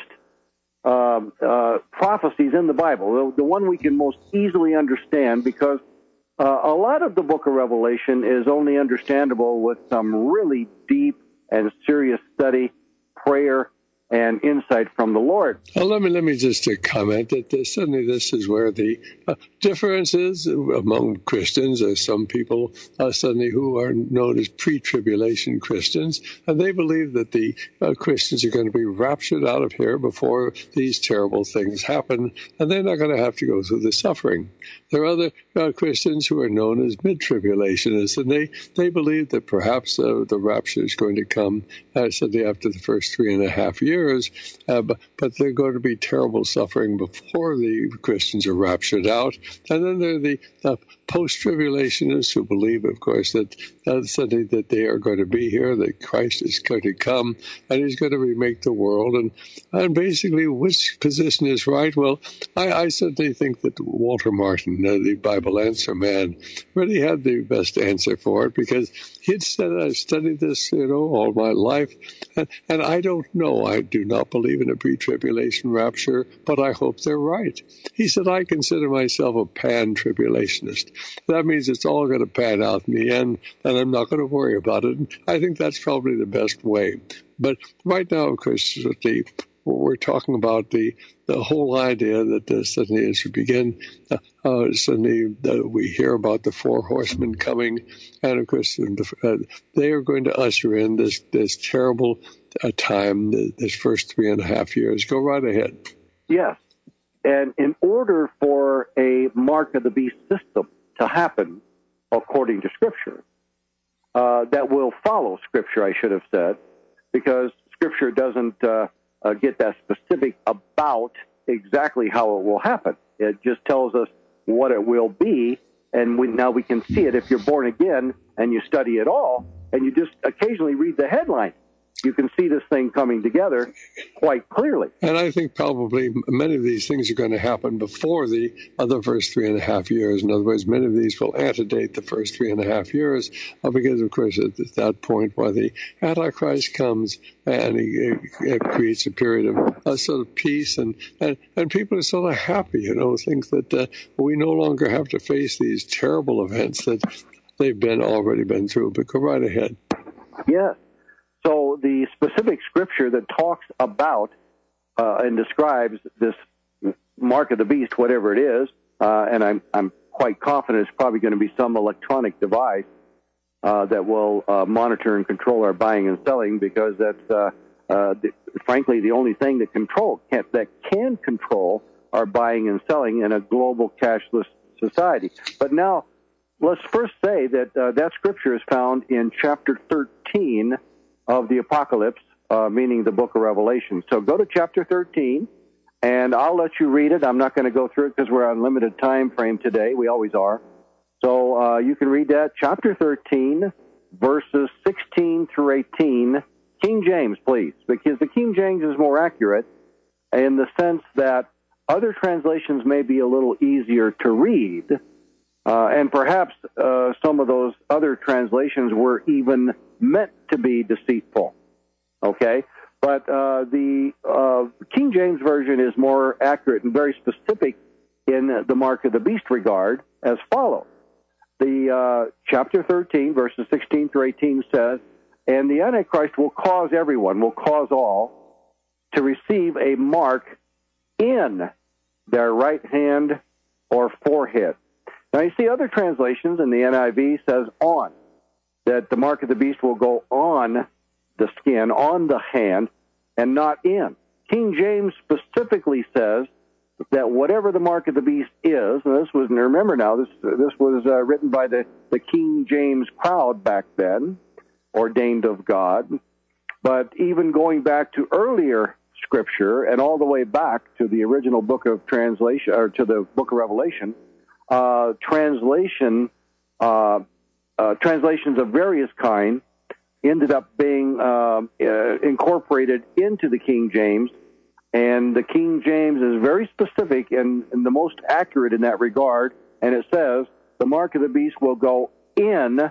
prophecies in the Bible, the one we can most easily understand, because a lot of the book of Revelation is only understandable with some really deep and serious study, prayer, and insight from the Lord. Well, let me just comment that suddenly this is where the difference is among Christians. There's some people suddenly who are known as pre-tribulation Christians, and they believe that the Christians are going to be raptured out of here before these terrible things happen, and they're not going to have to go through the suffering. There are other Christians who are known as mid-tribulationists, and they believe that perhaps the rapture is going to come suddenly after the first 3.5 years. But they're going to be terrible suffering before the Christians are raptured out. And then there are the post-tribulationists who believe, of course, that suddenly that they are going to be here, that Christ is going to come, and he's going to remake the world. And basically, which position is right? Well, I certainly think that Walter Martin, the Bible Answer Man, really had the best answer for it, because he'd said, I've studied this, all my life, and I don't know. I do not believe in a pre-tribulation rapture, but I hope they're right. He said, I consider myself a pan-tribulationist. That means it's all going to pan out in the end, and I'm not going to worry about it. And I think that's probably the best way. But right now, of course, we're talking about the whole idea that suddenly as we begin, suddenly we hear about the four horsemen coming, and of course they are going to usher in this terrible time, this first 3.5 years. Go right ahead. Yes. And in order for a mark of the beast system to happen, according to Scripture, that will follow Scripture, I should have said, because Scripture doesn't get that specific about exactly how it will happen. It just tells us what it will be, and now we can see it. If you're born again and you study it all, and you just occasionally read the headline, you can see this thing coming together quite clearly. And I think probably many of these things are going to happen before the other first 3.5 years. In other words, many of these will antedate the first 3.5 years, because, of course, at that point where the Antichrist comes and he creates a period of sort of peace, and people are sort of happy, think that we no longer have to face these terrible events that they've already been through. But go right ahead. Yes. So the specific Scripture that talks about and describes this mark of the beast, whatever it is, and I'm quite confident it's probably going to be some electronic device that will monitor and control our buying and selling, because that's frankly the only thing that can control our buying and selling in a global cashless society. But now let's first say that that Scripture is found in chapter 13 of the Apocalypse, meaning the book of Revelation. So go to chapter 13, and I'll let you read it. I'm not going to go through it because we're on limited time frame today. We always are. So you can read that, chapter 13, verses 16 through 18. King James, please, because the King James is more accurate in the sense that other translations may be a little easier to read, and perhaps some of those other translations were even meant to be deceitful, okay? But the King James Version is more accurate and very specific in the mark of the beast regard as follows. The chapter 13, verses 16 through 18 says, "And the Antichrist will cause all, to receive a mark in their right hand or forehead." Now, you see other translations, in the NIV says on, that the mark of the beast will go on the skin, on the hand, and not in. King James specifically says that whatever the mark of the beast is, and this was, remember now, this was written by the King James crowd back then, ordained of God, but even going back to earlier Scripture and all the way back to the original book of translation, or to the book of Revelation, translations of various kind ended up being incorporated into the King James, and the King James is very specific and the most accurate in that regard, and it says the mark of the beast will go inside,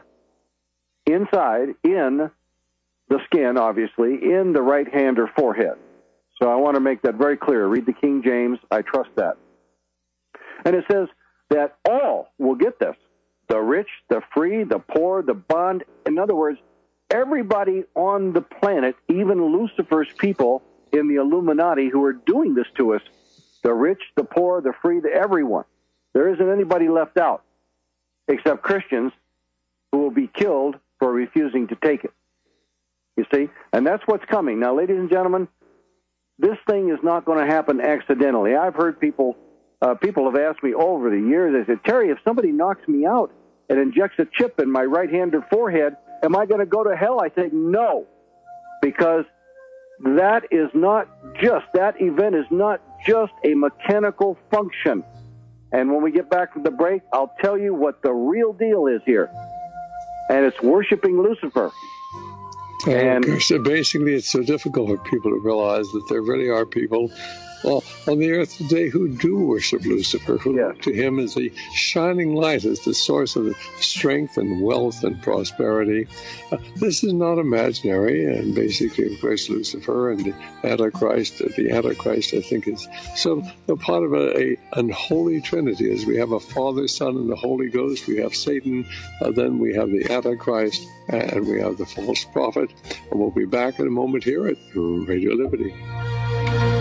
in the skin, obviously, in the right hand or forehead. So I want to make that very clear. Read the King James. I trust that. And it says that all will get this. The rich, the free, the poor, the bond. In other words, everybody on the planet, even Lucifer's people in the Illuminati who are doing this to us, the rich, the poor, the free, everyone. There isn't anybody left out except Christians who will be killed for refusing to take it. You see? And that's what's coming. Now, ladies and gentlemen, this thing is not going to happen accidentally. I've heard people have asked me over the years, they said, "Terry, if somebody knocks me out and injects a chip in my right hand or forehead, am I going to go to hell?" I say, no, because that event is not just a mechanical function. And when we get back from the break, I'll tell you what the real deal is here. And it's worshiping Lucifer. And so basically, it's so difficult for people to realize that there really are people on the earth today who do worship Lucifer, who look to him as a shining light, as the source of strength and wealth and prosperity. This is not imaginary, and basically, of course, Lucifer and the Antichrist, I think, is so a part of an unholy trinity. As we have a Father, Son, and the Holy Ghost, we have Satan, then we have the Antichrist, and we have the false prophet. And we'll be back in a moment here at Radio Liberty.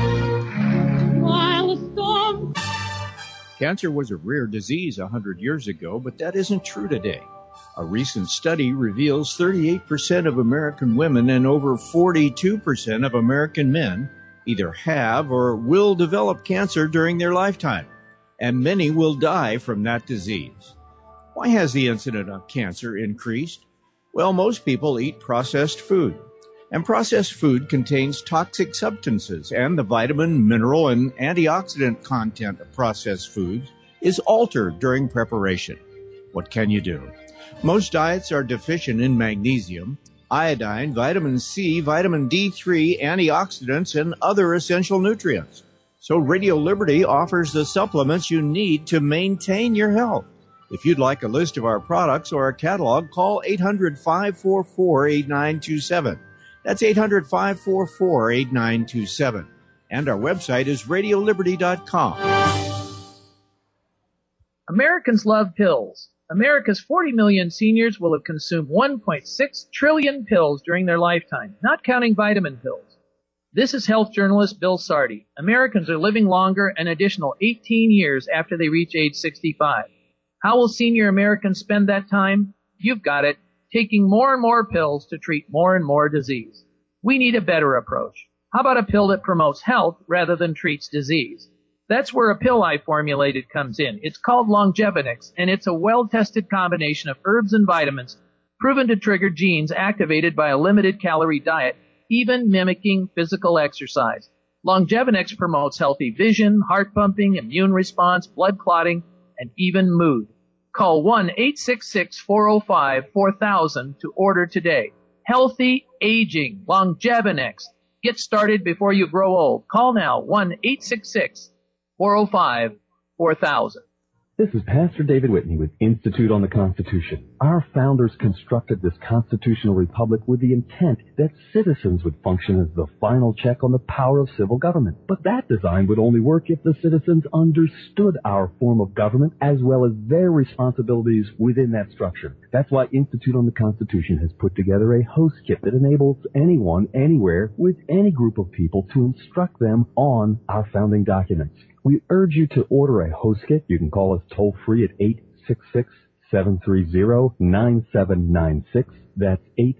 Cancer was a rare disease 100 years ago, but that isn't true today. A recent study reveals 38% of American women and over 42% of American men either have or will develop cancer during their lifetime, and many will die from that disease. Why has the incidence of cancer increased? Well, most people eat processed food, and processed food contains toxic substances, and the vitamin, mineral, and antioxidant content of processed foods is altered during preparation. What can you do? Most diets are deficient in magnesium, iodine, vitamin C, vitamin D3, antioxidants, and other essential nutrients. So Radio Liberty offers the supplements you need to maintain your health. If you'd like a list of our products or a catalog, call 800-544-8927. That's 800-544-8927. And our website is radioliberty.com. Americans love pills. America's 40 million seniors will have consumed 1.6 trillion pills during their lifetime, not counting vitamin pills. This is health journalist Bill Sardi. Americans are living longer an additional 18 years after they reach age 65. How will senior Americans spend that time? You've got it. Taking more and more pills to treat more and more disease. We need a better approach. How about a pill that promotes health rather than treats disease? That's where a pill I formulated comes in. It's called Longevinix, and it's a well-tested combination of herbs and vitamins proven to trigger genes activated by a limited calorie diet, even mimicking physical exercise. Longevinix promotes healthy vision, heart pumping, immune response, blood clotting, and even mood. Call 1-866-405-4000 to order today. Healthy aging, Longevinix. Get started before you grow old. Call now, 1-866-405-4000. This is Pastor David Whitney with Institute on the Constitution. Our founders constructed this constitutional republic with the intent that citizens would function as the final check on the power of civil government. But that design would only work if the citizens understood our form of government as well as their responsibilities within that structure. That's why Institute on the Constitution has put together a host kit that enables anyone, anywhere, with any group of people to instruct them on our founding documents. We urge you to order a host kit. You can call us toll-free at 866-730-9796. That's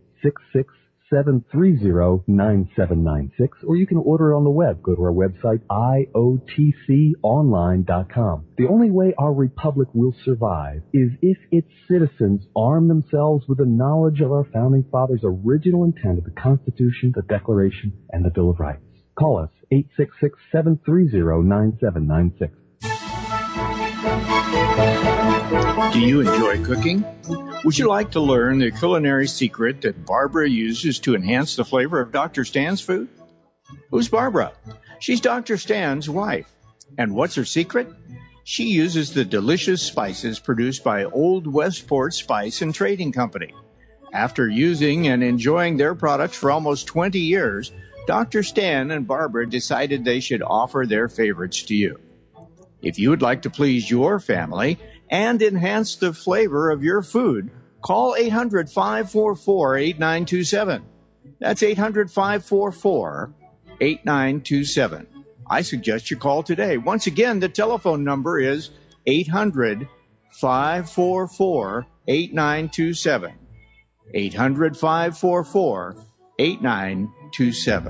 866-730-9796. Or you can order it on the web. Go to our website, iotconline.com. The only way our republic will survive is if its citizens arm themselves with the knowledge of our founding fathers' original intent of the Constitution, the Declaration, and the Bill of Rights. Call us, 866-730-9796. Do you enjoy cooking? Would you like to learn the culinary secret that Barbara uses to enhance the flavor of Dr. Stan's food? Who's Barbara? She's Dr. Stan's wife. And what's her secret? She uses the delicious spices produced by Old Westport Spice and Trading Company. After using and enjoying their products for almost 20 years, Dr. Stan and Barbara decided they should offer their favorites to you. If you would like to please your family and enhance the flavor of your food, call 800-544-8927. That's 800-544-8927. I suggest you call today. Once again, the telephone number is 800-544-8927. 800-544-8927.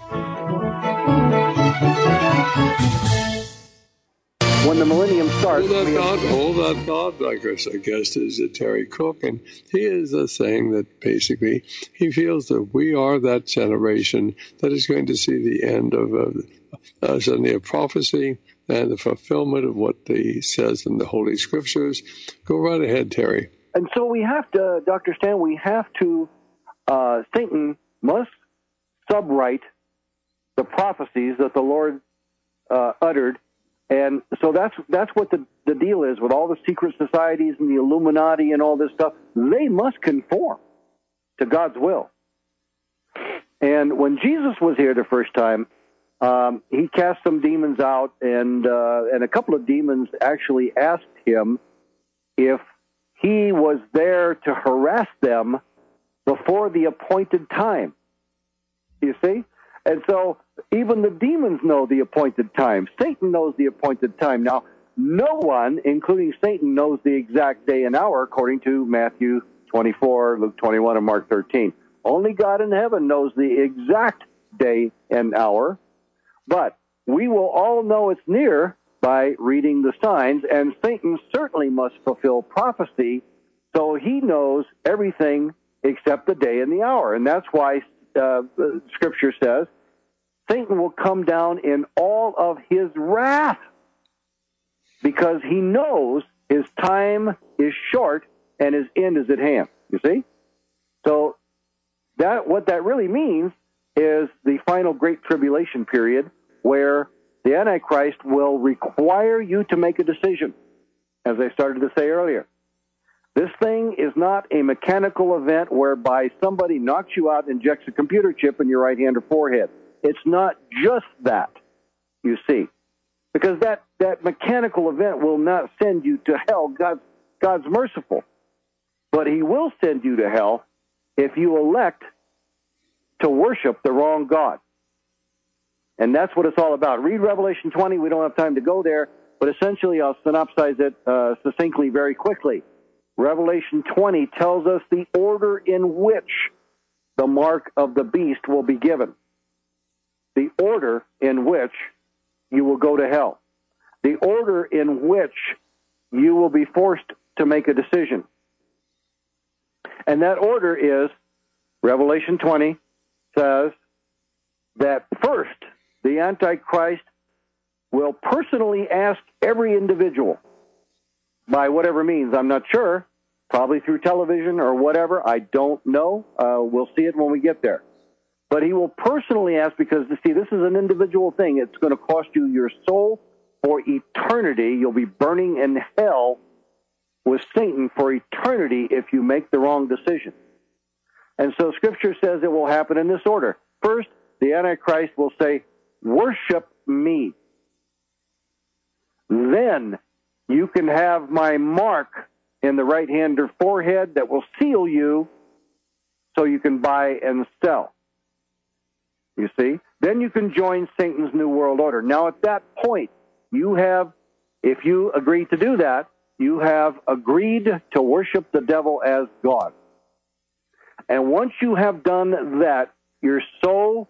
When the millennium starts... Hold that thought. Like our guest is Terry Cook, and he is saying that basically he feels that we are that generation that is going to see the end of certainly a prophecy and the fulfillment of what he says in the Holy Scriptures. Go right ahead, Terry. And so we have to, Dr. Stan, we have to, Satan must subwrite the prophecies that the Lord uttered. And so that's what the deal is with all the secret societies and the Illuminati and all this stuff. They must conform to God's will. And when Jesus was here the first time, he cast some demons out, and a couple of demons actually asked him if he was there to harass them before the appointed time. You see? And so even the demons know the appointed time. Satan knows the appointed time. Now, no one, including Satan, knows the exact day and hour, according to Matthew 24, Luke 21, and Mark 13. Only God in heaven knows the exact day and hour, but we will all know it's near by reading the signs, and Satan certainly must fulfill prophecy, so he knows everything except the day and the hour. And that's why Scripture says Satan will come down in all of his wrath, because he knows his time is short and his end is at hand. You see? So what that really means is the final great tribulation period, where the Antichrist will require you to make a decision, as I started to say earlier. This thing is not a mechanical event whereby somebody knocks you out and injects a computer chip in your right hand or forehead. It's not just that, you see. Because that mechanical event will not send you to hell. God's merciful. But he will send you to hell if you elect to worship the wrong God. And that's what it's all about. Read Revelation 20. We don't have time to go there, but essentially I'll synopsize it succinctly very quickly. Revelation 20 tells us the order in which the mark of the beast will be given. The order in which you will go to hell. The order in which you will be forced to make a decision. And that order is, Revelation 20 says that first, the Antichrist will personally ask every individual, by whatever means, I'm not sure, probably through television or whatever, I don't know. We'll see it when we get there. But he will personally ask, because, you see, this is an individual thing. It's going to cost you your soul for eternity. You'll be burning in hell with Satan for eternity if you make the wrong decision. And so Scripture says it will happen in this order. First, the Antichrist will say, worship me. Then you can have my mark in the right hand or forehead that will seal you so you can buy and sell. You see? Then you can join Satan's New World Order. Now, at that point, you have, if you agree to do that, you have agreed to worship the devil as God. And once you have done that, your soul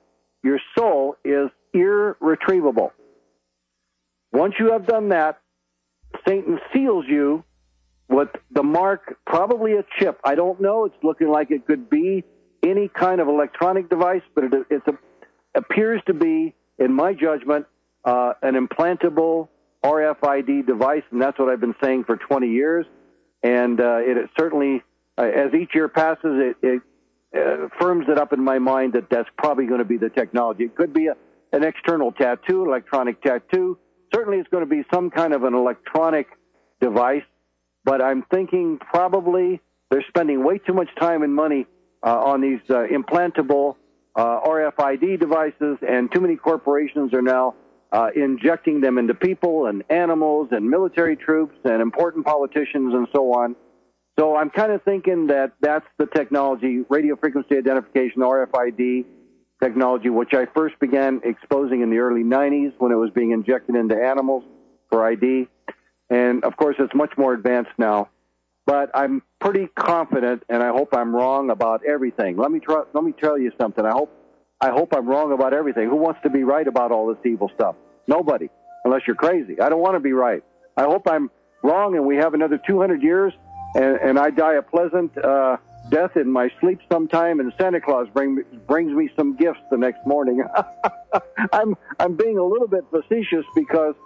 is irretrievable. Once you have done that, Satan seals you with the mark, probably a chip. I don't know. It's looking like it could be any kind of electronic device, but it appears to be, in my judgment, an implantable RFID device, and that's what I've been saying for 20 years. And it certainly, as each year passes, it firms it up in my mind that that's probably going to be the technology. It could be an external tattoo, electronic tattoo. Certainly it's going to be some kind of an electronic device, but I'm thinking probably they're spending way too much time and money on these implantable RFID devices, and too many corporations are now injecting them into people and animals and military troops and important politicians and so on. So I'm kind of thinking that that's the technology, radio frequency identification, RFID technology, which I first began exposing in the early 90s when it was being injected into animals for ID. And, of course, it's much more advanced now. But I'm pretty confident, and I hope I'm wrong about everything. Let me tell you something. I hope I'm wrong about everything. Who wants to be right about all this evil stuff? Nobody, unless you're crazy. I don't want to be right. I hope I'm wrong and we have another 200 years and I die a pleasant death in my sleep sometime, and Santa Claus brings me some gifts the next morning. I'm being a little bit facetious because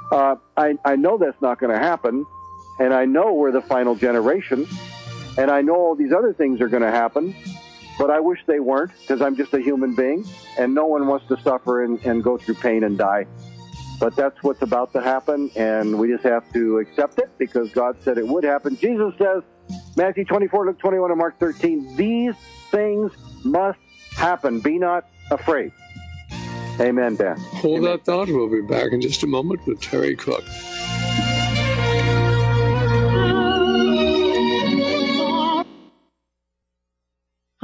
I know that's not going to happen, and I know we're the final generation, and I know all these other things are going to happen, but I wish they weren't, because I'm just a human being, and no one wants to suffer and go through pain and die. But that's what's about to happen, and we just have to accept it because God said it would happen. Jesus says, Matthew 24, Luke 21, and Mark 13, these things must happen. Be not afraid. Amen, Dan. Hold that thought. We'll be back in just a moment with Terry Cook.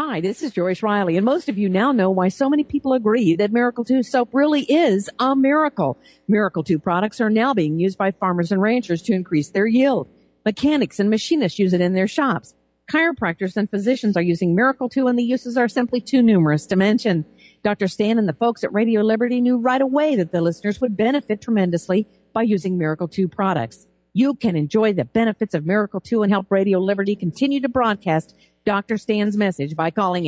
Hi, this is Joyce Riley, and most of you now know why so many people agree that Miracle 2 soap really is a miracle. Miracle 2 products are now being used by farmers and ranchers to increase their yield. Mechanics and machinists use it in their shops. Chiropractors and physicians are using Miracle 2, and the uses are simply too numerous to mention. Dr. Stan and the folks at Radio Liberty knew right away that the listeners would benefit tremendously by using Miracle 2 products. You can enjoy the benefits of Miracle 2 and help Radio Liberty continue to broadcast Dr. Stan's message by calling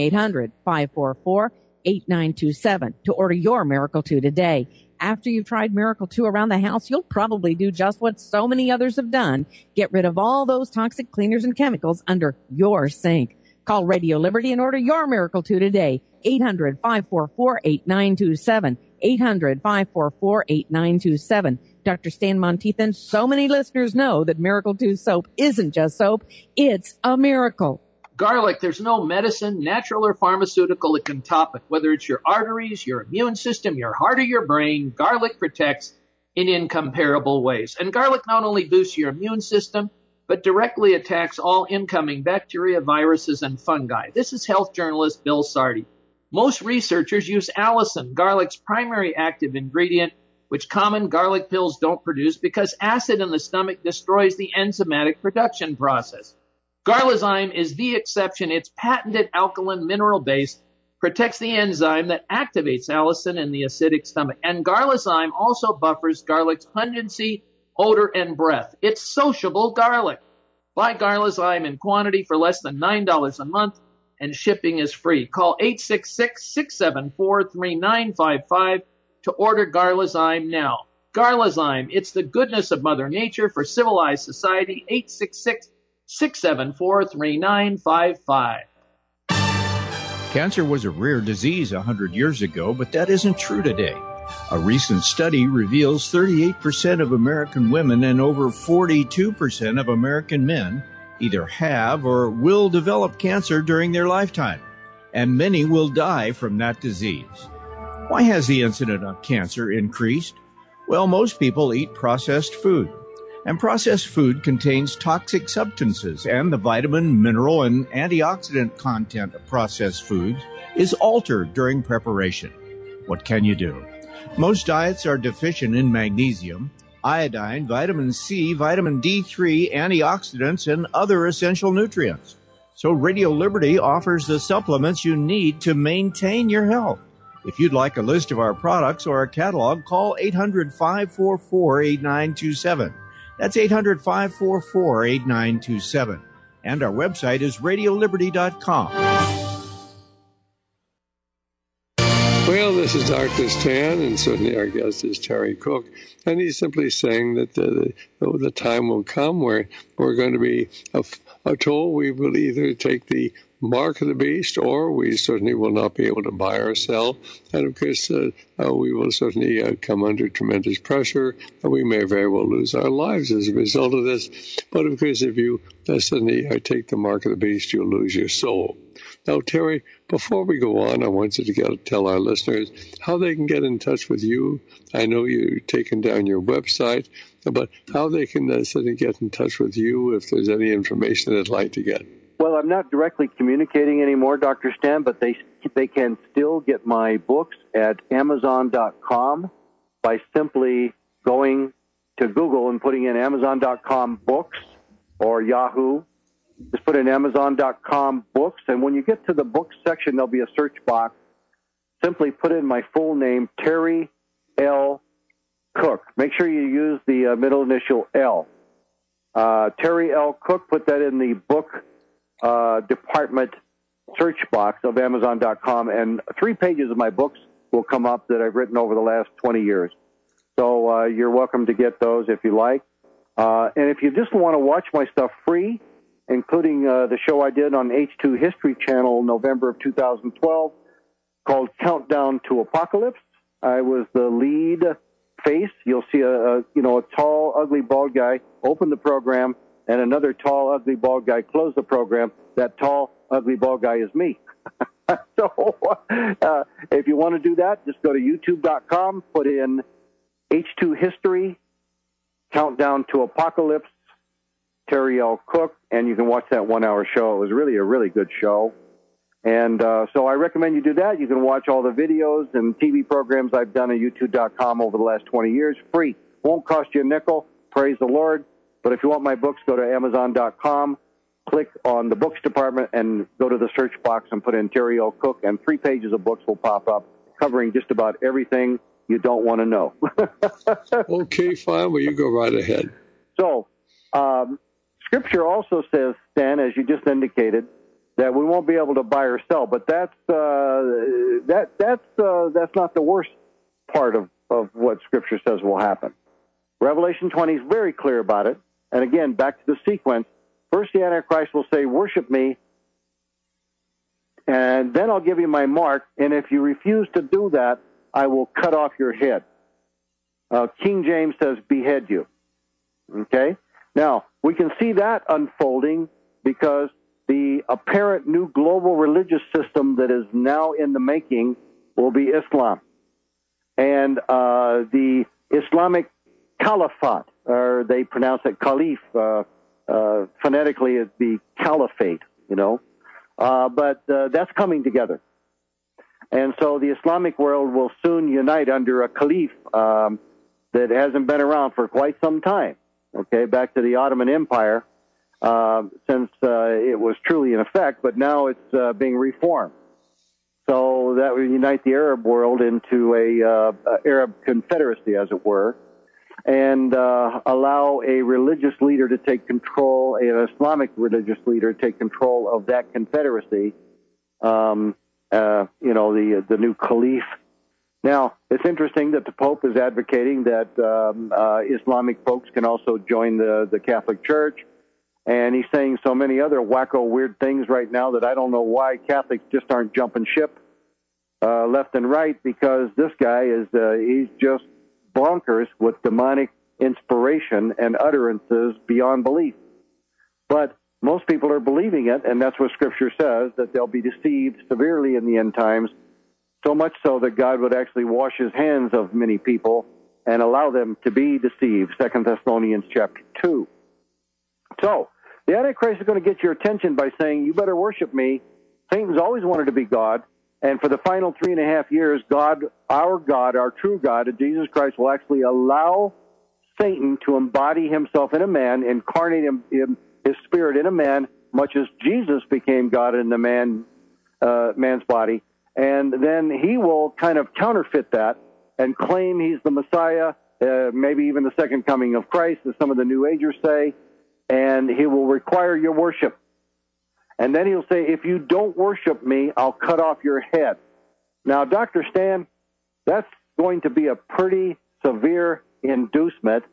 800-544-8927 to order your Miracle 2 today. After you've tried Miracle 2 around the house, you'll probably do just what so many others have done. Get rid of all those toxic cleaners and chemicals under your sink. Call Radio Liberty and order your Miracle 2 today. 800-544-8927. 800-544-8927. Dr. Stan Monteith and so many listeners know that Miracle 2 soap isn't just soap. It's a miracle. Garlic, there's no medicine, natural or pharmaceutical that can top it. Whether it's your arteries, your immune system, your heart, or your brain, garlic protects in incomparable ways. And garlic not only boosts your immune system, but directly attacks all incoming bacteria, viruses, and fungi. This is health journalist Bill Sardi. Most researchers use allicin, garlic's primary active ingredient, which common garlic pills don't produce because acid in the stomach destroys the enzymatic production process. Garlazyme is the exception. Its patented alkaline mineral base protects the enzyme that activates allicin in the acidic stomach. And Garlazyme also buffers garlic's pungency, odor, and breath. It's sociable garlic. Buy Garlazyme in quantity for less than $9 a month, and shipping is free. Call 866-674-3955 to order Garlazyme now. Garlazyme, it's the goodness of Mother Nature for civilized society. 866-674-3955. Cancer was a rare disease 100 years ago, but that isn't true today. A recent study reveals 38% of American women and over 42% of American men either have or will develop cancer during their lifetime, and many will die from that disease. Why has the incidence of cancer increased? Well, most people eat processed food. And processed food contains toxic substances, and the vitamin, mineral, and antioxidant content of processed foods is altered during preparation. What can you do? Most diets are deficient in magnesium, iodine, vitamin C, vitamin D3, antioxidants, and other essential nutrients. So Radio Liberty offers the supplements you need to maintain your health. If you'd like a list of our products or a catalog, call 800-544-8927. That's 800-544-8927. And our website is radioliberty.com. Well, this is Dr. Stan, and certainly our guest is Terry Cook, and he's simply saying that the time will come where we're going to be told we will either take the mark of the beast, or we certainly will not be able to buy or sell. And of course, we will certainly come under tremendous pressure, and we may very well lose our lives as a result of this. But of course, if you suddenly take the mark of the beast, you'll lose your soul. Now, Terry, before we go on, I want you to tell our listeners how they can get in touch with you. I know you've taken down your website, but how they can suddenly get in touch with you if there's any information they'd like to get. Well, I'm not directly communicating anymore, Dr. Stan, but they can still get my books at Amazon.com by simply going to Google and putting in Amazon.com books or Yahoo. Just put in Amazon.com books, and when you get to the books section, there'll be a search box. Simply put in my full name, Terry L. Cook. Make sure you use the middle initial L. Terry L. Cook, put that in the book department search box of Amazon.com, and 3 pages of my books will come up that I've written over the last 20 years. So you're welcome to get those if you like. And if you just want to watch my stuff free, including the show I did on H2 History Channel November of 2012 called Countdown to Apocalypse. I was the lead face. You'll see a tall, ugly, bald guy open the program, and another tall, ugly, bald guy close the program. That tall, ugly, bald guy is me. So if you want to do that, just go to youtube.com, put in H2 History, Countdown to Apocalypse, Terry L. Cook, and you can watch that 1-hour show. It was really a really good show. And so I recommend you do that. You can watch all the videos and TV programs I've done at YouTube.com over the last 20 years. Free. Won't cost you a nickel. Praise the Lord. But if you want my books, go to Amazon.com, click on the books department, and go to the search box and put in Terry O. Cook, and 3 pages of books will pop up covering just about everything you don't want to know. Okay, fine. Well, you go right ahead. So, Scripture also says, Stan, as you just indicated, that we won't be able to buy or sell, but that's not the worst part of what Scripture says will happen. Revelation 20 is very clear about it. And again, back to the sequence. First, the Antichrist will say, worship me, and then I'll give you my mark, and if you refuse to do that, I will cut off your head. King James says, behead you. Okay? Now, we can see that unfolding because the apparent new global religious system that is now in the making will be Islam. And the Islamic Caliphate, or they pronounce it Caliph, phonetically it'd be Caliphate, you know. But that's coming together. And so the Islamic world will soon unite under a Caliph that hasn't been around for quite some time, okay, back to the Ottoman Empire, since it was truly in effect, but now it's being reformed. So that would unite the Arab world into a Arab confederacy, as it were, and allow a religious leader to take control, an Islamic religious leader to take control of that confederacy, you know, the new caliph. Now, it's interesting that the Pope is advocating that Islamic folks can also join the Catholic Church, and he's saying so many other wacko weird things right now that I don't know why Catholics just aren't jumping ship left and right, because this guy is he's just bonkers with demonic inspiration and utterances beyond belief. But most people are believing it, and that's what Scripture says, that they'll be deceived severely in the end times, so much so that God would actually wash his hands of many people and allow them to be deceived, 2 Thessalonians chapter 2. So, the Antichrist is going to get your attention by saying, you better worship me. Satan's always wanted to be God, and for the final 3.5 years, God, our true God, Jesus Christ, will actually allow Satan to embody himself in a man, incarnate his spirit in a man, much as Jesus became God in the man's body. And then he will kind of counterfeit that and claim he's the Messiah, maybe even the second coming of Christ, as some of the New Agers say, and he will require your worship. And then he'll say, if you don't worship me, I'll cut off your head. Now, Dr. Stan, that's going to be a pretty severe inducement.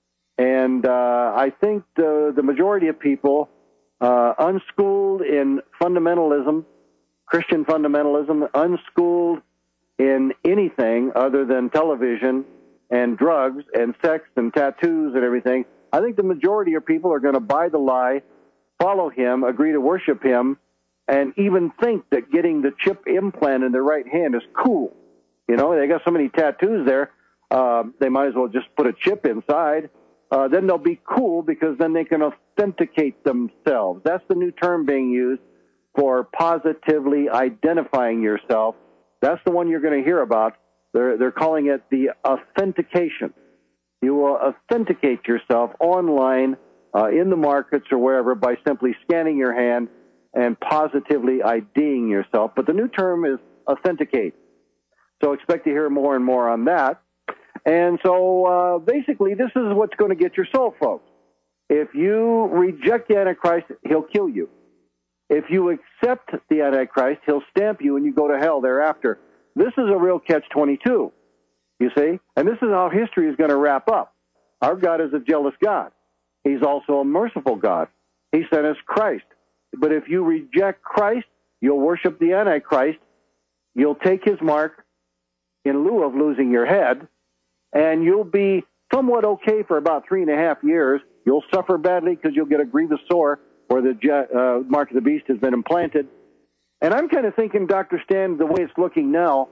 And I think the majority of people, unschooled in fundamentalism, Christian fundamentalism, unschooled in anything other than television and drugs and sex and tattoos and everything, I think the majority of people are going to buy the lie, follow him, agree to worship him, and even think that getting the chip implant in their right hand is cool. You know, they got so many tattoos there, they might as well just put a chip inside. Then they'll be cool because then they can authenticate themselves. That's the new term being used for positively identifying yourself. That's the one you're going to hear about. They're calling it the authentication. You will authenticate yourself online, in the markets or wherever, by simply scanning your hand and positively IDing yourself. But the new term is authenticate. So expect to hear more and more on that. And so basically this is what's going to get your soul, folks. If you reject the Antichrist, he'll kill you. If you accept the Antichrist, he'll stamp you and you go to hell thereafter. This is a real catch-22, you see? And this is how history is going to wrap up. Our God is a jealous God. He's also a merciful God. He sent us Christ. But if you reject Christ, you'll worship the Antichrist. You'll take his mark in lieu of losing your head, and you'll be somewhat okay for about 3.5 years. You'll suffer badly because you'll get a grievous sore where the mark of the beast has been implanted. And I'm kind of thinking, Dr. Stan, the way it's looking now,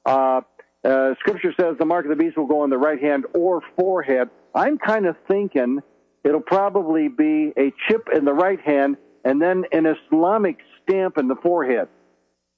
Scripture says the mark of the beast will go on the right hand or forehead. I'm kind of thinking it'll probably be a chip in the right hand and then an Islamic stamp in the forehead.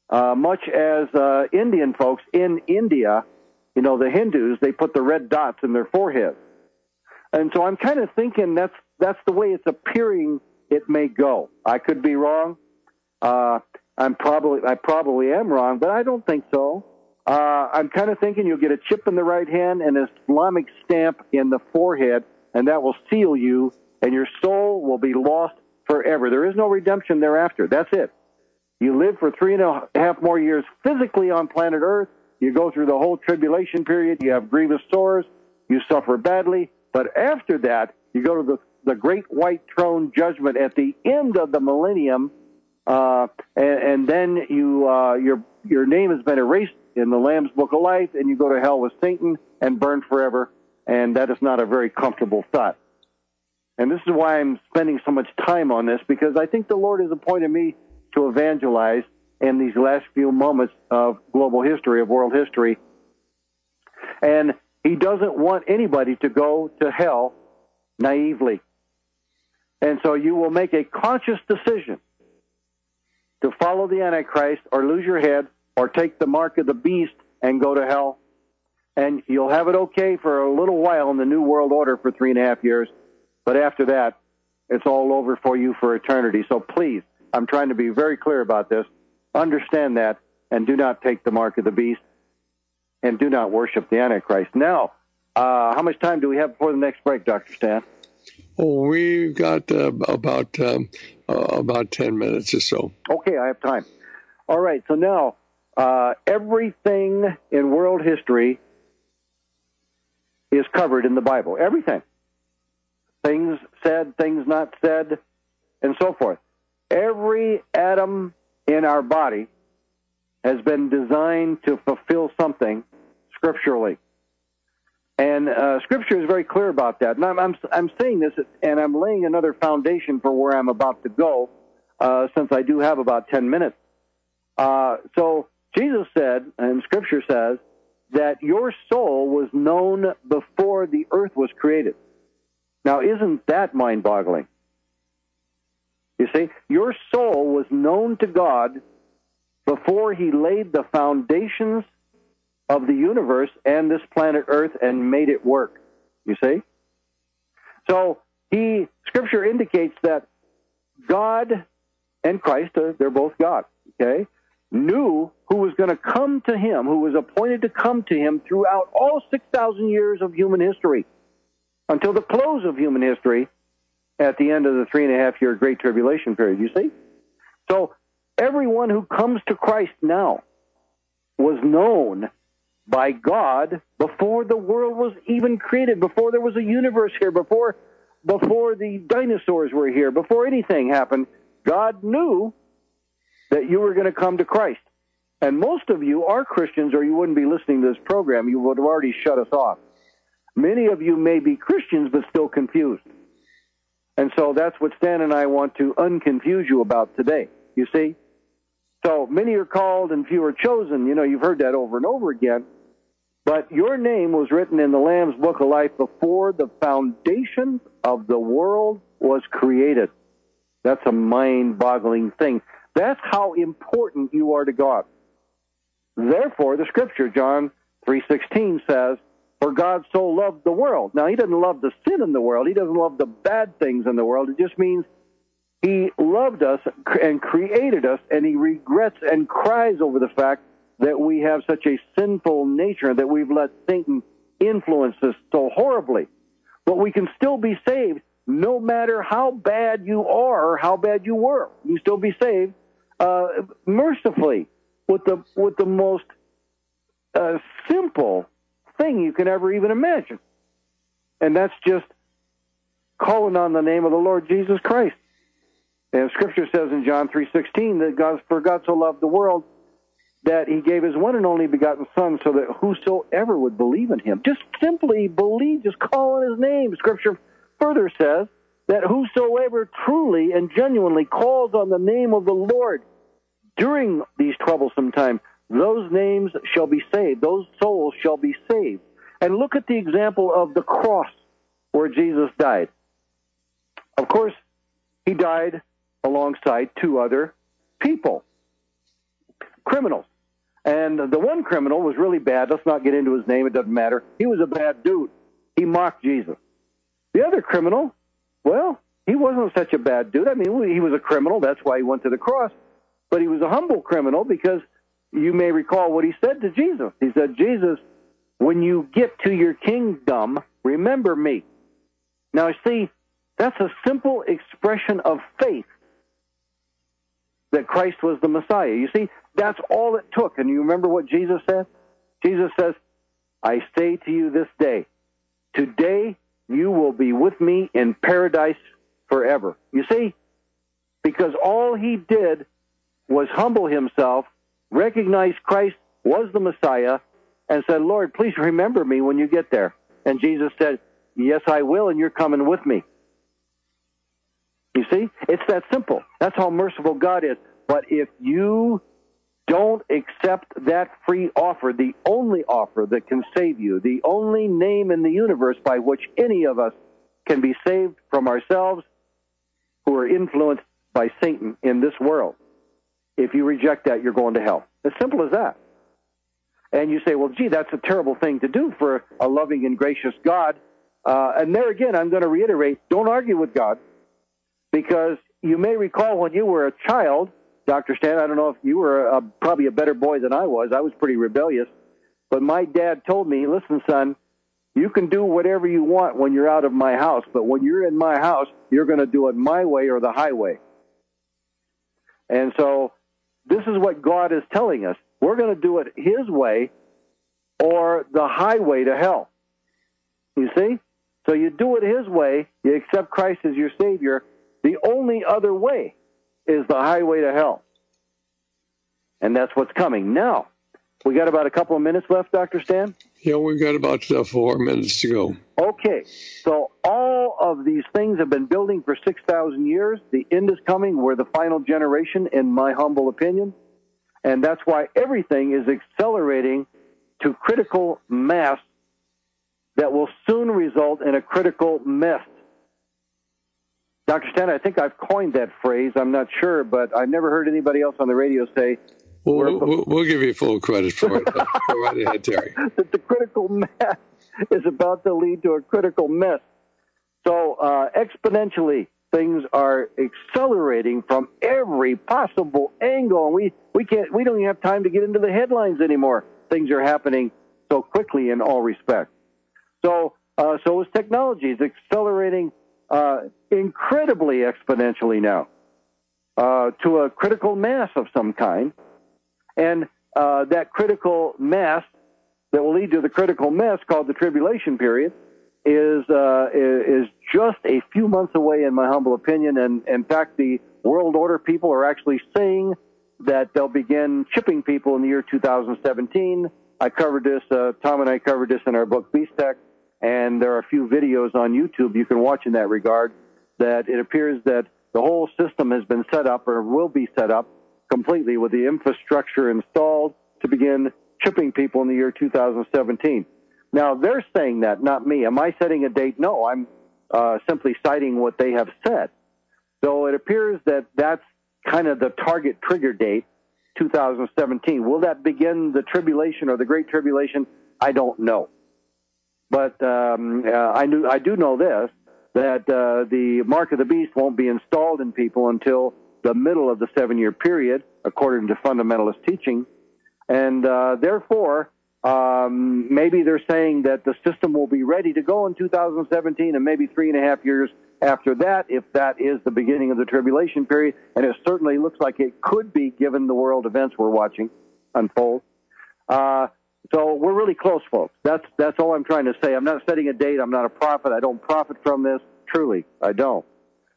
much as Indian folks in India, you know, the Hindus, they put the red dots in their foreheads. And so I'm kind of thinking that's the way it's appearing it may go. I could be wrong. I probably am wrong, but I don't think so. I'm kind of thinking you'll get a chip in the right hand and an Islamic stamp in the forehead, and that will seal you, and your soul will be lost forever. There is no redemption thereafter. That's it. You live for 3.5 more years physically on planet Earth. You go through the whole tribulation period. You have grievous sores. You suffer badly. But after that, you go to the great white throne judgment at the end of the millennium, and then your name has been erased in the Lamb's Book of Life, and you go to hell with Satan and burn forever, and that is not a very comfortable thought. And this is why I'm spending so much time on this, because I think the Lord has appointed me to evangelize in these last few moments of global history, of world history. And He doesn't want anybody to go to hell naively. And so you will make a conscious decision to follow the Antichrist or lose your head or take the mark of the beast and go to hell. And you'll have it okay for a little while in the New World Order for 3.5 years. But after that, it's all over for you for eternity. So please, I'm trying to be very clear about this. Understand that, and do not take the mark of the beast, and do not worship the Antichrist. Now, how much time do we have before the next break, Dr. Stan? Oh, we've got about 10 minutes or so. Okay, I have time. All right, so now, everything in world history is covered in the Bible. Everything. Things said, things not said, and so forth. Every atom in our body has been designed to fulfill something scripturally. And Scripture is very clear about that. And I'm saying this, and I'm laying another foundation for where I'm about to go, since I do have about 10 minutes. So Jesus said, and Scripture says, that your soul was known before the earth was created. Now, isn't that mind-boggling? You see, your soul was known to God before He laid the foundations of the universe and this planet Earth and made it work. You see? So, Scripture indicates that God and Christ, they're both God, okay, knew who was going to come to Him, who was appointed to come to Him throughout all 6,000 years of human history, until the close of human history at the end of the 3.5-year Great Tribulation period, you see? So everyone who comes to Christ now was known by God before the world was even created, before there was a universe here, before the dinosaurs were here, before anything happened. God knew that you were going to come to Christ. And most of you are Christians, or you wouldn't be listening to this program. You would have already shut us off. Many of you may be Christians, but still confused. And so that's what Stan and I want to unconfuse you about today, you see? So many are called and few are chosen. You know, you've heard that over and over again. But your name was written in the Lamb's Book of Life before the foundation of the world was created. That's a mind-boggling thing. That's how important you are to God. Therefore, the Scripture, John 3:16 says, for God so loved the world. Now, He doesn't love the sin in the world. He doesn't love the bad things in the world. It just means He loved us and created us, and He regrets and cries over the fact that we have such a sinful nature, that we've let Satan influence us so horribly. But we can still be saved no matter how bad you are or how bad you were. You can still be saved mercifully with the most simple thing you can ever even imagine. And that's just calling on the name of the Lord Jesus Christ. And Scripture says in John 3:16 that for God so loved the world that He gave His one and only begotten Son, so that whosoever would believe in Him, just simply believe, just call on His name. Scripture further says that whosoever truly and genuinely calls on the name of the Lord during these troublesome times, those names shall be saved. Those souls shall be saved. And look at the example of the cross where Jesus died. Of course, He died alongside two other people. criminals. And the one criminal was really bad. Let's not get into his name. It doesn't matter. He was a bad dude. He mocked Jesus. The other criminal, well, he wasn't such a bad dude. I mean, he was a criminal. That's why he went to the cross. But he was a humble criminal because you may recall what he said to Jesus. He said, Jesus, when you get to your kingdom, remember me. Now, see, that's a simple expression of faith that Christ was the Messiah. You see, that's all it took. And you remember what Jesus said? Jesus says, I say to you this day, today you will be with me in paradise forever. You see, because all he did was humble himself, recognize Christ was the Messiah, and said, Lord, please remember me when you get there. And Jesus said, yes, I will, and you're coming with me. You see, it's that simple. That's how merciful God is. But if you don't accept that free offer, the only offer that can save you, the only name in the universe by which any of us can be saved from ourselves who are influenced by Satan in this world, if you reject that, you're going to hell. As simple as that. And you say, well, gee, that's a terrible thing to do for a loving and gracious God. And there again, I'm going to reiterate, don't argue with God, because you may recall when you were a child, Dr. Stan, I don't know if you were probably a better boy than I was. I was pretty rebellious. But my dad told me, listen, son, you can do whatever you want when you're out of my house, but when you're in my house, you're going to do it my way or the highway. And so this is what God is telling us. We're going to do it his way or the highway to hell. You see? So you do it his way, you accept Christ as your Savior. The only other way is the highway to hell. And that's what's coming. Now, we got about a couple of minutes left, Dr. Stan? Yeah, we've got about 4 minutes to go. Okay, so all of these things have been building for 6,000 years. The end is coming. We're the final generation, in my humble opinion. And that's why everything is accelerating to critical mass that will soon result in a critical mess. Dr. Stan, I think I've coined that phrase. I'm not sure, but I've never heard anybody else on the radio say... We'll give you full credit for it. Go right ahead, Terry. That the critical mass is about to lead to a critical mess. So exponentially, things are accelerating from every possible angle. And we don't even have time to get into the headlines anymore. Things are happening so quickly in all respects. So is technology. It's accelerating incredibly exponentially now to a critical mass of some kind. And that critical mass that will lead to the critical mess called the tribulation period is just a few months away, in my humble opinion. And in fact, the world order people are actually saying that they'll begin chipping people in the year 2017. I covered this, Tom and I covered this in our book, Beast Tech, and there are a few videos on YouTube you can watch in that regard, that it appears that the whole system has been set up or will be set up completely with the infrastructure installed to begin chipping people in the year 2017. Now, they're saying that, not me. Am I setting a date? No, I'm simply citing what they have said. So it appears that that's kind of the target trigger date, 2017. Will that begin the tribulation or the Great Tribulation? I don't know. But I do know this, that the mark of the beast won't be installed in people until the middle of the 7-year period, according to fundamentalist teaching. And therefore, maybe they're saying that the system will be ready to go in 2017 and maybe 3.5 years after that, if that is the beginning of the tribulation period. And it certainly looks like it could be, given the world events we're watching unfold. So we're really close, folks. That's all I'm trying to say. I'm not setting a date. I'm not a prophet. I don't profit from this. Truly, I don't.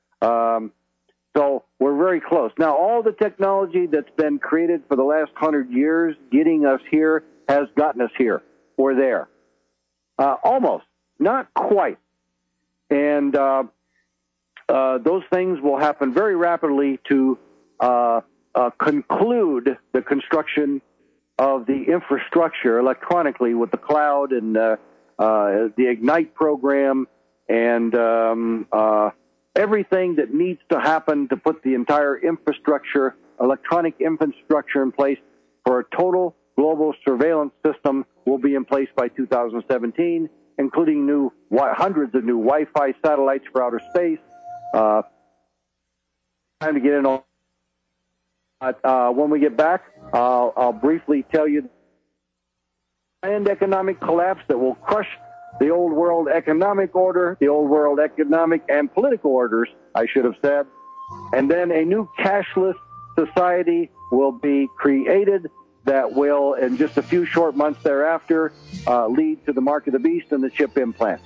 So we're very close. Now, all the technology that's been created for the last 100 years, getting us here, has gotten us here. We're there. Almost. Not quite. And those things will happen very rapidly to conclude the construction of the infrastructure electronically with the cloud and the Ignite program and everything that needs to happen to put the entire infrastructure, electronic infrastructure in place for a total global surveillance system will be in place by 2017, including hundreds of new Wi-Fi satellites for outer space. Time to get in on. When we get back, I'll briefly tell you the planned economic collapse that will crush the old world economic order, the old world economic and political orders, I should have said. And then a new cashless society will be created that will, in just a few short months thereafter, lead to the mark of the beast and the chip implant.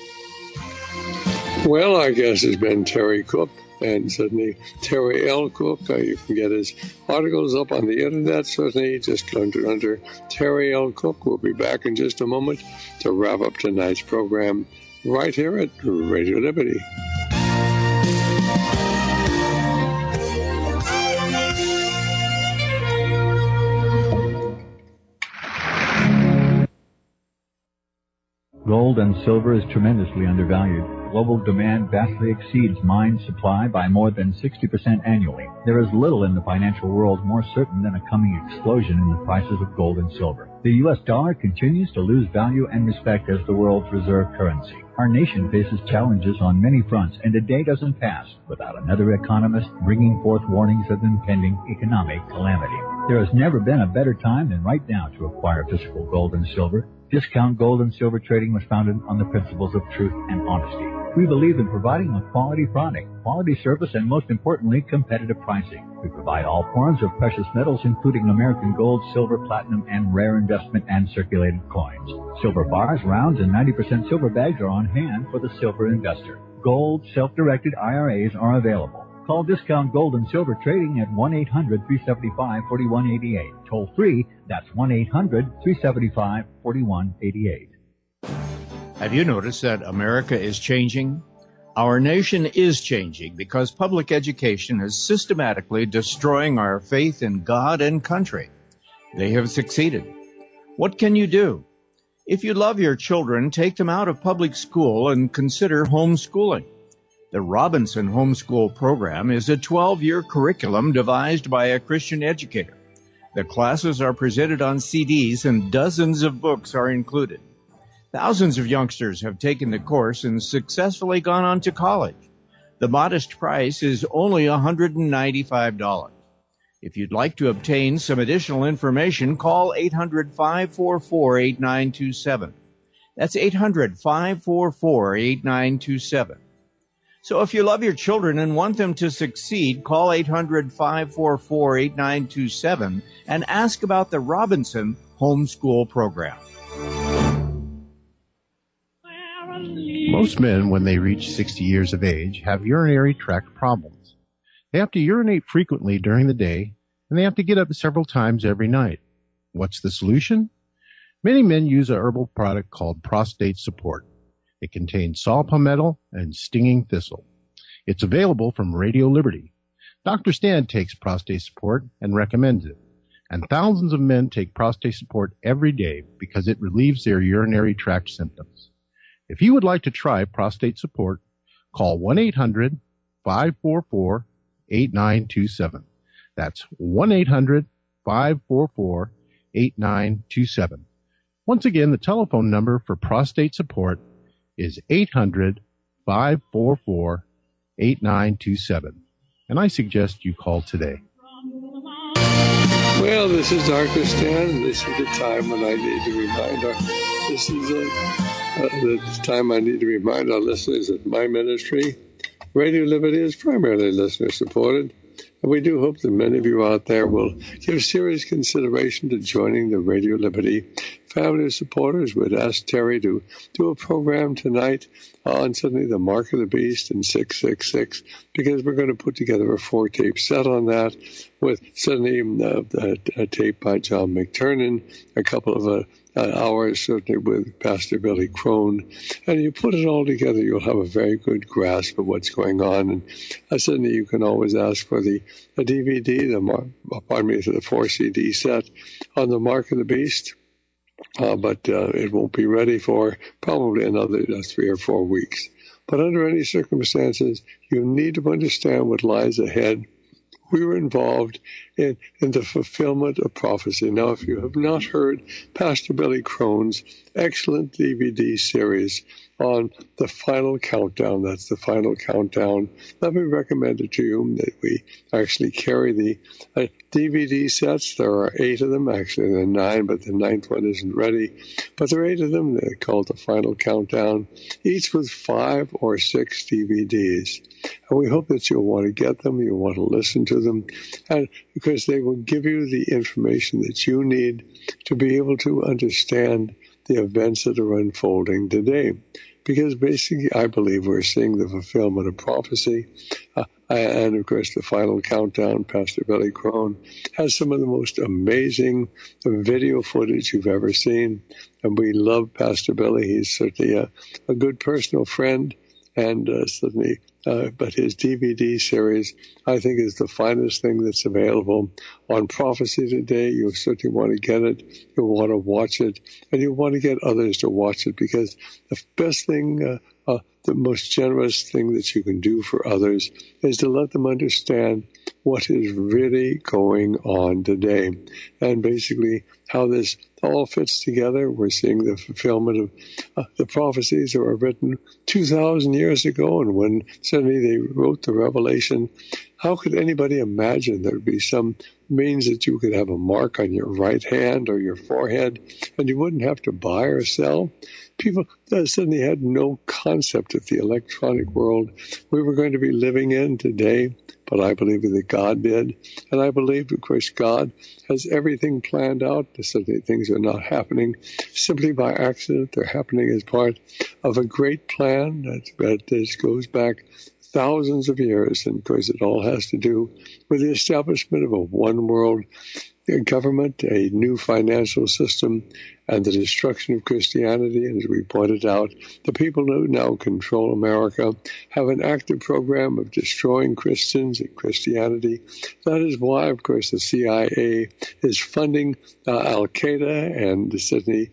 Well, our guest has been Terry Cook, and certainly Terry L. Cook. You can get his articles up on the internet, certainly, just under Terry L. Cook. We'll be back in just a moment to wrap up tonight's program right here at Radio Liberty. Gold and silver is tremendously undervalued. Global demand vastly exceeds mine supply by more than 60% annually. There is little in the financial world more certain than a coming explosion in the prices of gold and silver. The U.S. dollar continues to lose value and respect as the world's reserve currency. Our nation faces challenges on many fronts, and a day doesn't pass without another economist bringing forth warnings of impending economic calamity. There has never been a better time than right now to acquire physical gold and silver. Discount Gold and Silver Trading was founded on the principles of truth and honesty. We believe in providing a quality product, quality service, and most importantly, competitive pricing. We provide all forms of precious metals, including American gold, silver, platinum, and rare investment and circulated coins. Silver bars, rounds, and 90% silver bags are on hand for the silver investor. Gold, self-directed IRAs are available. Call Discount Gold and Silver Trading at 1-800-375-4188. Toll free, that's 1-800-375-4188. Have you noticed that America is changing? Our nation is changing because public education is systematically destroying our faith in God and country. They have succeeded. What can you do? If you love your children, take them out of public school and consider homeschooling. The Robinson Homeschool Program is a 12-year curriculum devised by a Christian educator. The classes are presented on CDs and dozens of books are included. Thousands of youngsters have taken the course and successfully gone on to college. The modest price is only $195. If you'd like to obtain some additional information, call 800-544-8927. That's 800-544-8927. So if you love your children and want them to succeed, call 800-544-8927 and ask about the Robinson Homeschool Program. Most men, when they reach 60 years of age, have urinary tract problems. They have to urinate frequently during the day, and they have to get up several times every night. What's the solution? Many men use a herbal product called Prostate Support. It contains saw palmetto and stinging thistle. It's available from Radio Liberty. Dr. Stan takes Prostate Support and recommends it. And thousands of men take Prostate Support every day because it relieves their urinary tract symptoms. If you would like to try Prostate Support, call 1-800-544-8927. That's 1-800-544-8927. Once again, the telephone number for Prostate Support is 800-544-8927. And I suggest you call today. Well, this is Dr. Stan, and this is the time when I need to remind our listeners that my ministry, Radio Liberty, is primarily listener-supported. And we do hope that many of you out there will give serious consideration to joining the Radio Liberty family of supporters. We'd ask Terry to do a program tonight on suddenly the Mark of the Beast and 666, because we're going to put together a 4-tape set on that with suddenly a tape by John McTernan, a couple of hours certainly with Pastor Billy Crone. And you put it all together, you'll have a very good grasp of what's going on. And suddenly you can always ask for the DVD, the 4-CD set on the Mark of the Beast. But it won't be ready for probably another 3 or 4 weeks. But under any circumstances, you need to understand what lies ahead we were involved in the fulfillment of prophecy. Now, if you have not heard Pastor Billy Crone's excellent DVD series on the final countdown, that's the final countdown, let me recommend it to you that we actually carry the DVD sets. There are 8 of them. Actually, there are 9, but the 9th one isn't ready. But there are 8 of them. They're called the final countdown, each with 5 or 6 DVDs. And we hope that you'll want to get them, you'll want to listen to them, and because they will give you the information that you need to be able to understand the events that are unfolding today. Because basically, I believe we're seeing the fulfillment of prophecy. And, of course, the final countdown, Pastor Billy Crone, has some of the most amazing video footage you've ever seen. And we love Pastor Billy. He's certainly a good personal friend. And certainly, but his DVD series, I think, is the finest thing that's available on prophecy today. You'll certainly want to get it. You'll want to watch it. And you'll want to get others to watch it, because the best thing, the most generous thing that you can do for others is to let them understand what is really going on today. And basically how this all fits together. We're seeing the fulfillment of the prophecies that were written 2,000 years ago. And when suddenly they wrote the Revelation, how could anybody imagine there would be some means that you could have a mark on your right hand or your forehead and you wouldn't have to buy or sell? People suddenly had no concept of the electronic world we were going to be living in today, but I believe that God did. And I believe, of course, God has everything planned out. Suddenly things are not happening simply by accident. They're happening as part of a great plan that goes back thousands of years. And, of course, it all has to do with the establishment of a one-world government, a new financial system, and the destruction of Christianity. And as we pointed out, the people who now control America have an active program of destroying Christians and Christianity. That is why, of course, the CIA is funding Al-Qaeda and the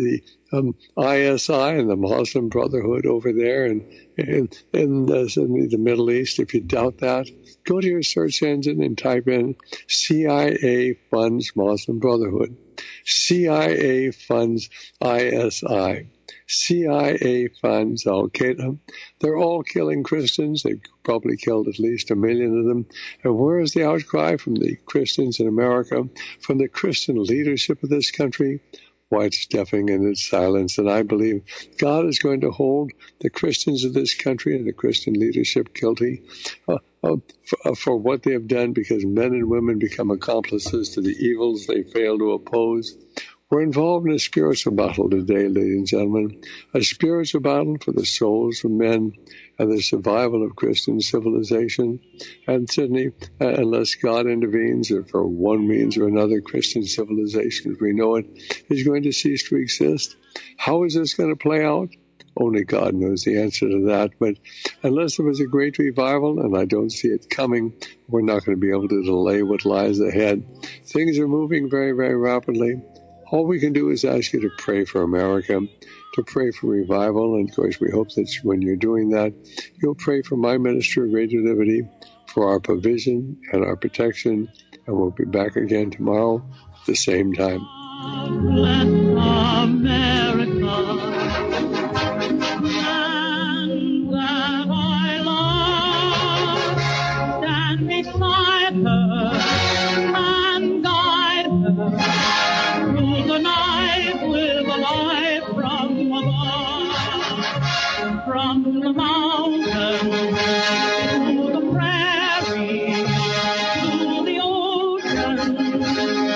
ISI and the Muslim Brotherhood over there and in certainly the Middle East. If you doubt that, go to your search engine and type in CIA funds Muslim Brotherhood, CIA funds ISI, CIA funds Al-Qaeda. They're all killing Christians. They've probably killed at least 1 million of them. And where is the outcry from the Christians in America, from the Christian leadership of this country? Why, it's deafening in its silence. And I believe God is going to hold the Christians of this country and the Christian leadership guilty for what they have done, because men and women become accomplices to the evils they fail to oppose. We're involved in a spiritual battle today, ladies and gentlemen, a spiritual battle for the souls of men and the survival of Christian civilization. And certainly, unless God intervenes, or for one means or another, Christian civilization as we know it is going to cease to exist. How is this going to play out? Only God knows the answer to that. But unless there was a great revival, and I don't see it coming, we're not going to be able to delay what lies ahead. Things are moving very, very rapidly. All we can do is ask you to pray for America, to pray for revival. And, of course, we hope that when you're doing that, you'll pray for my ministry, Radio Liberty, for our provision and our protection. And we'll be back again tomorrow at the same time. Bless America. And that I love, stand beside her and guide her through the night with a light from above, from the mountains to the prairie to the ocean.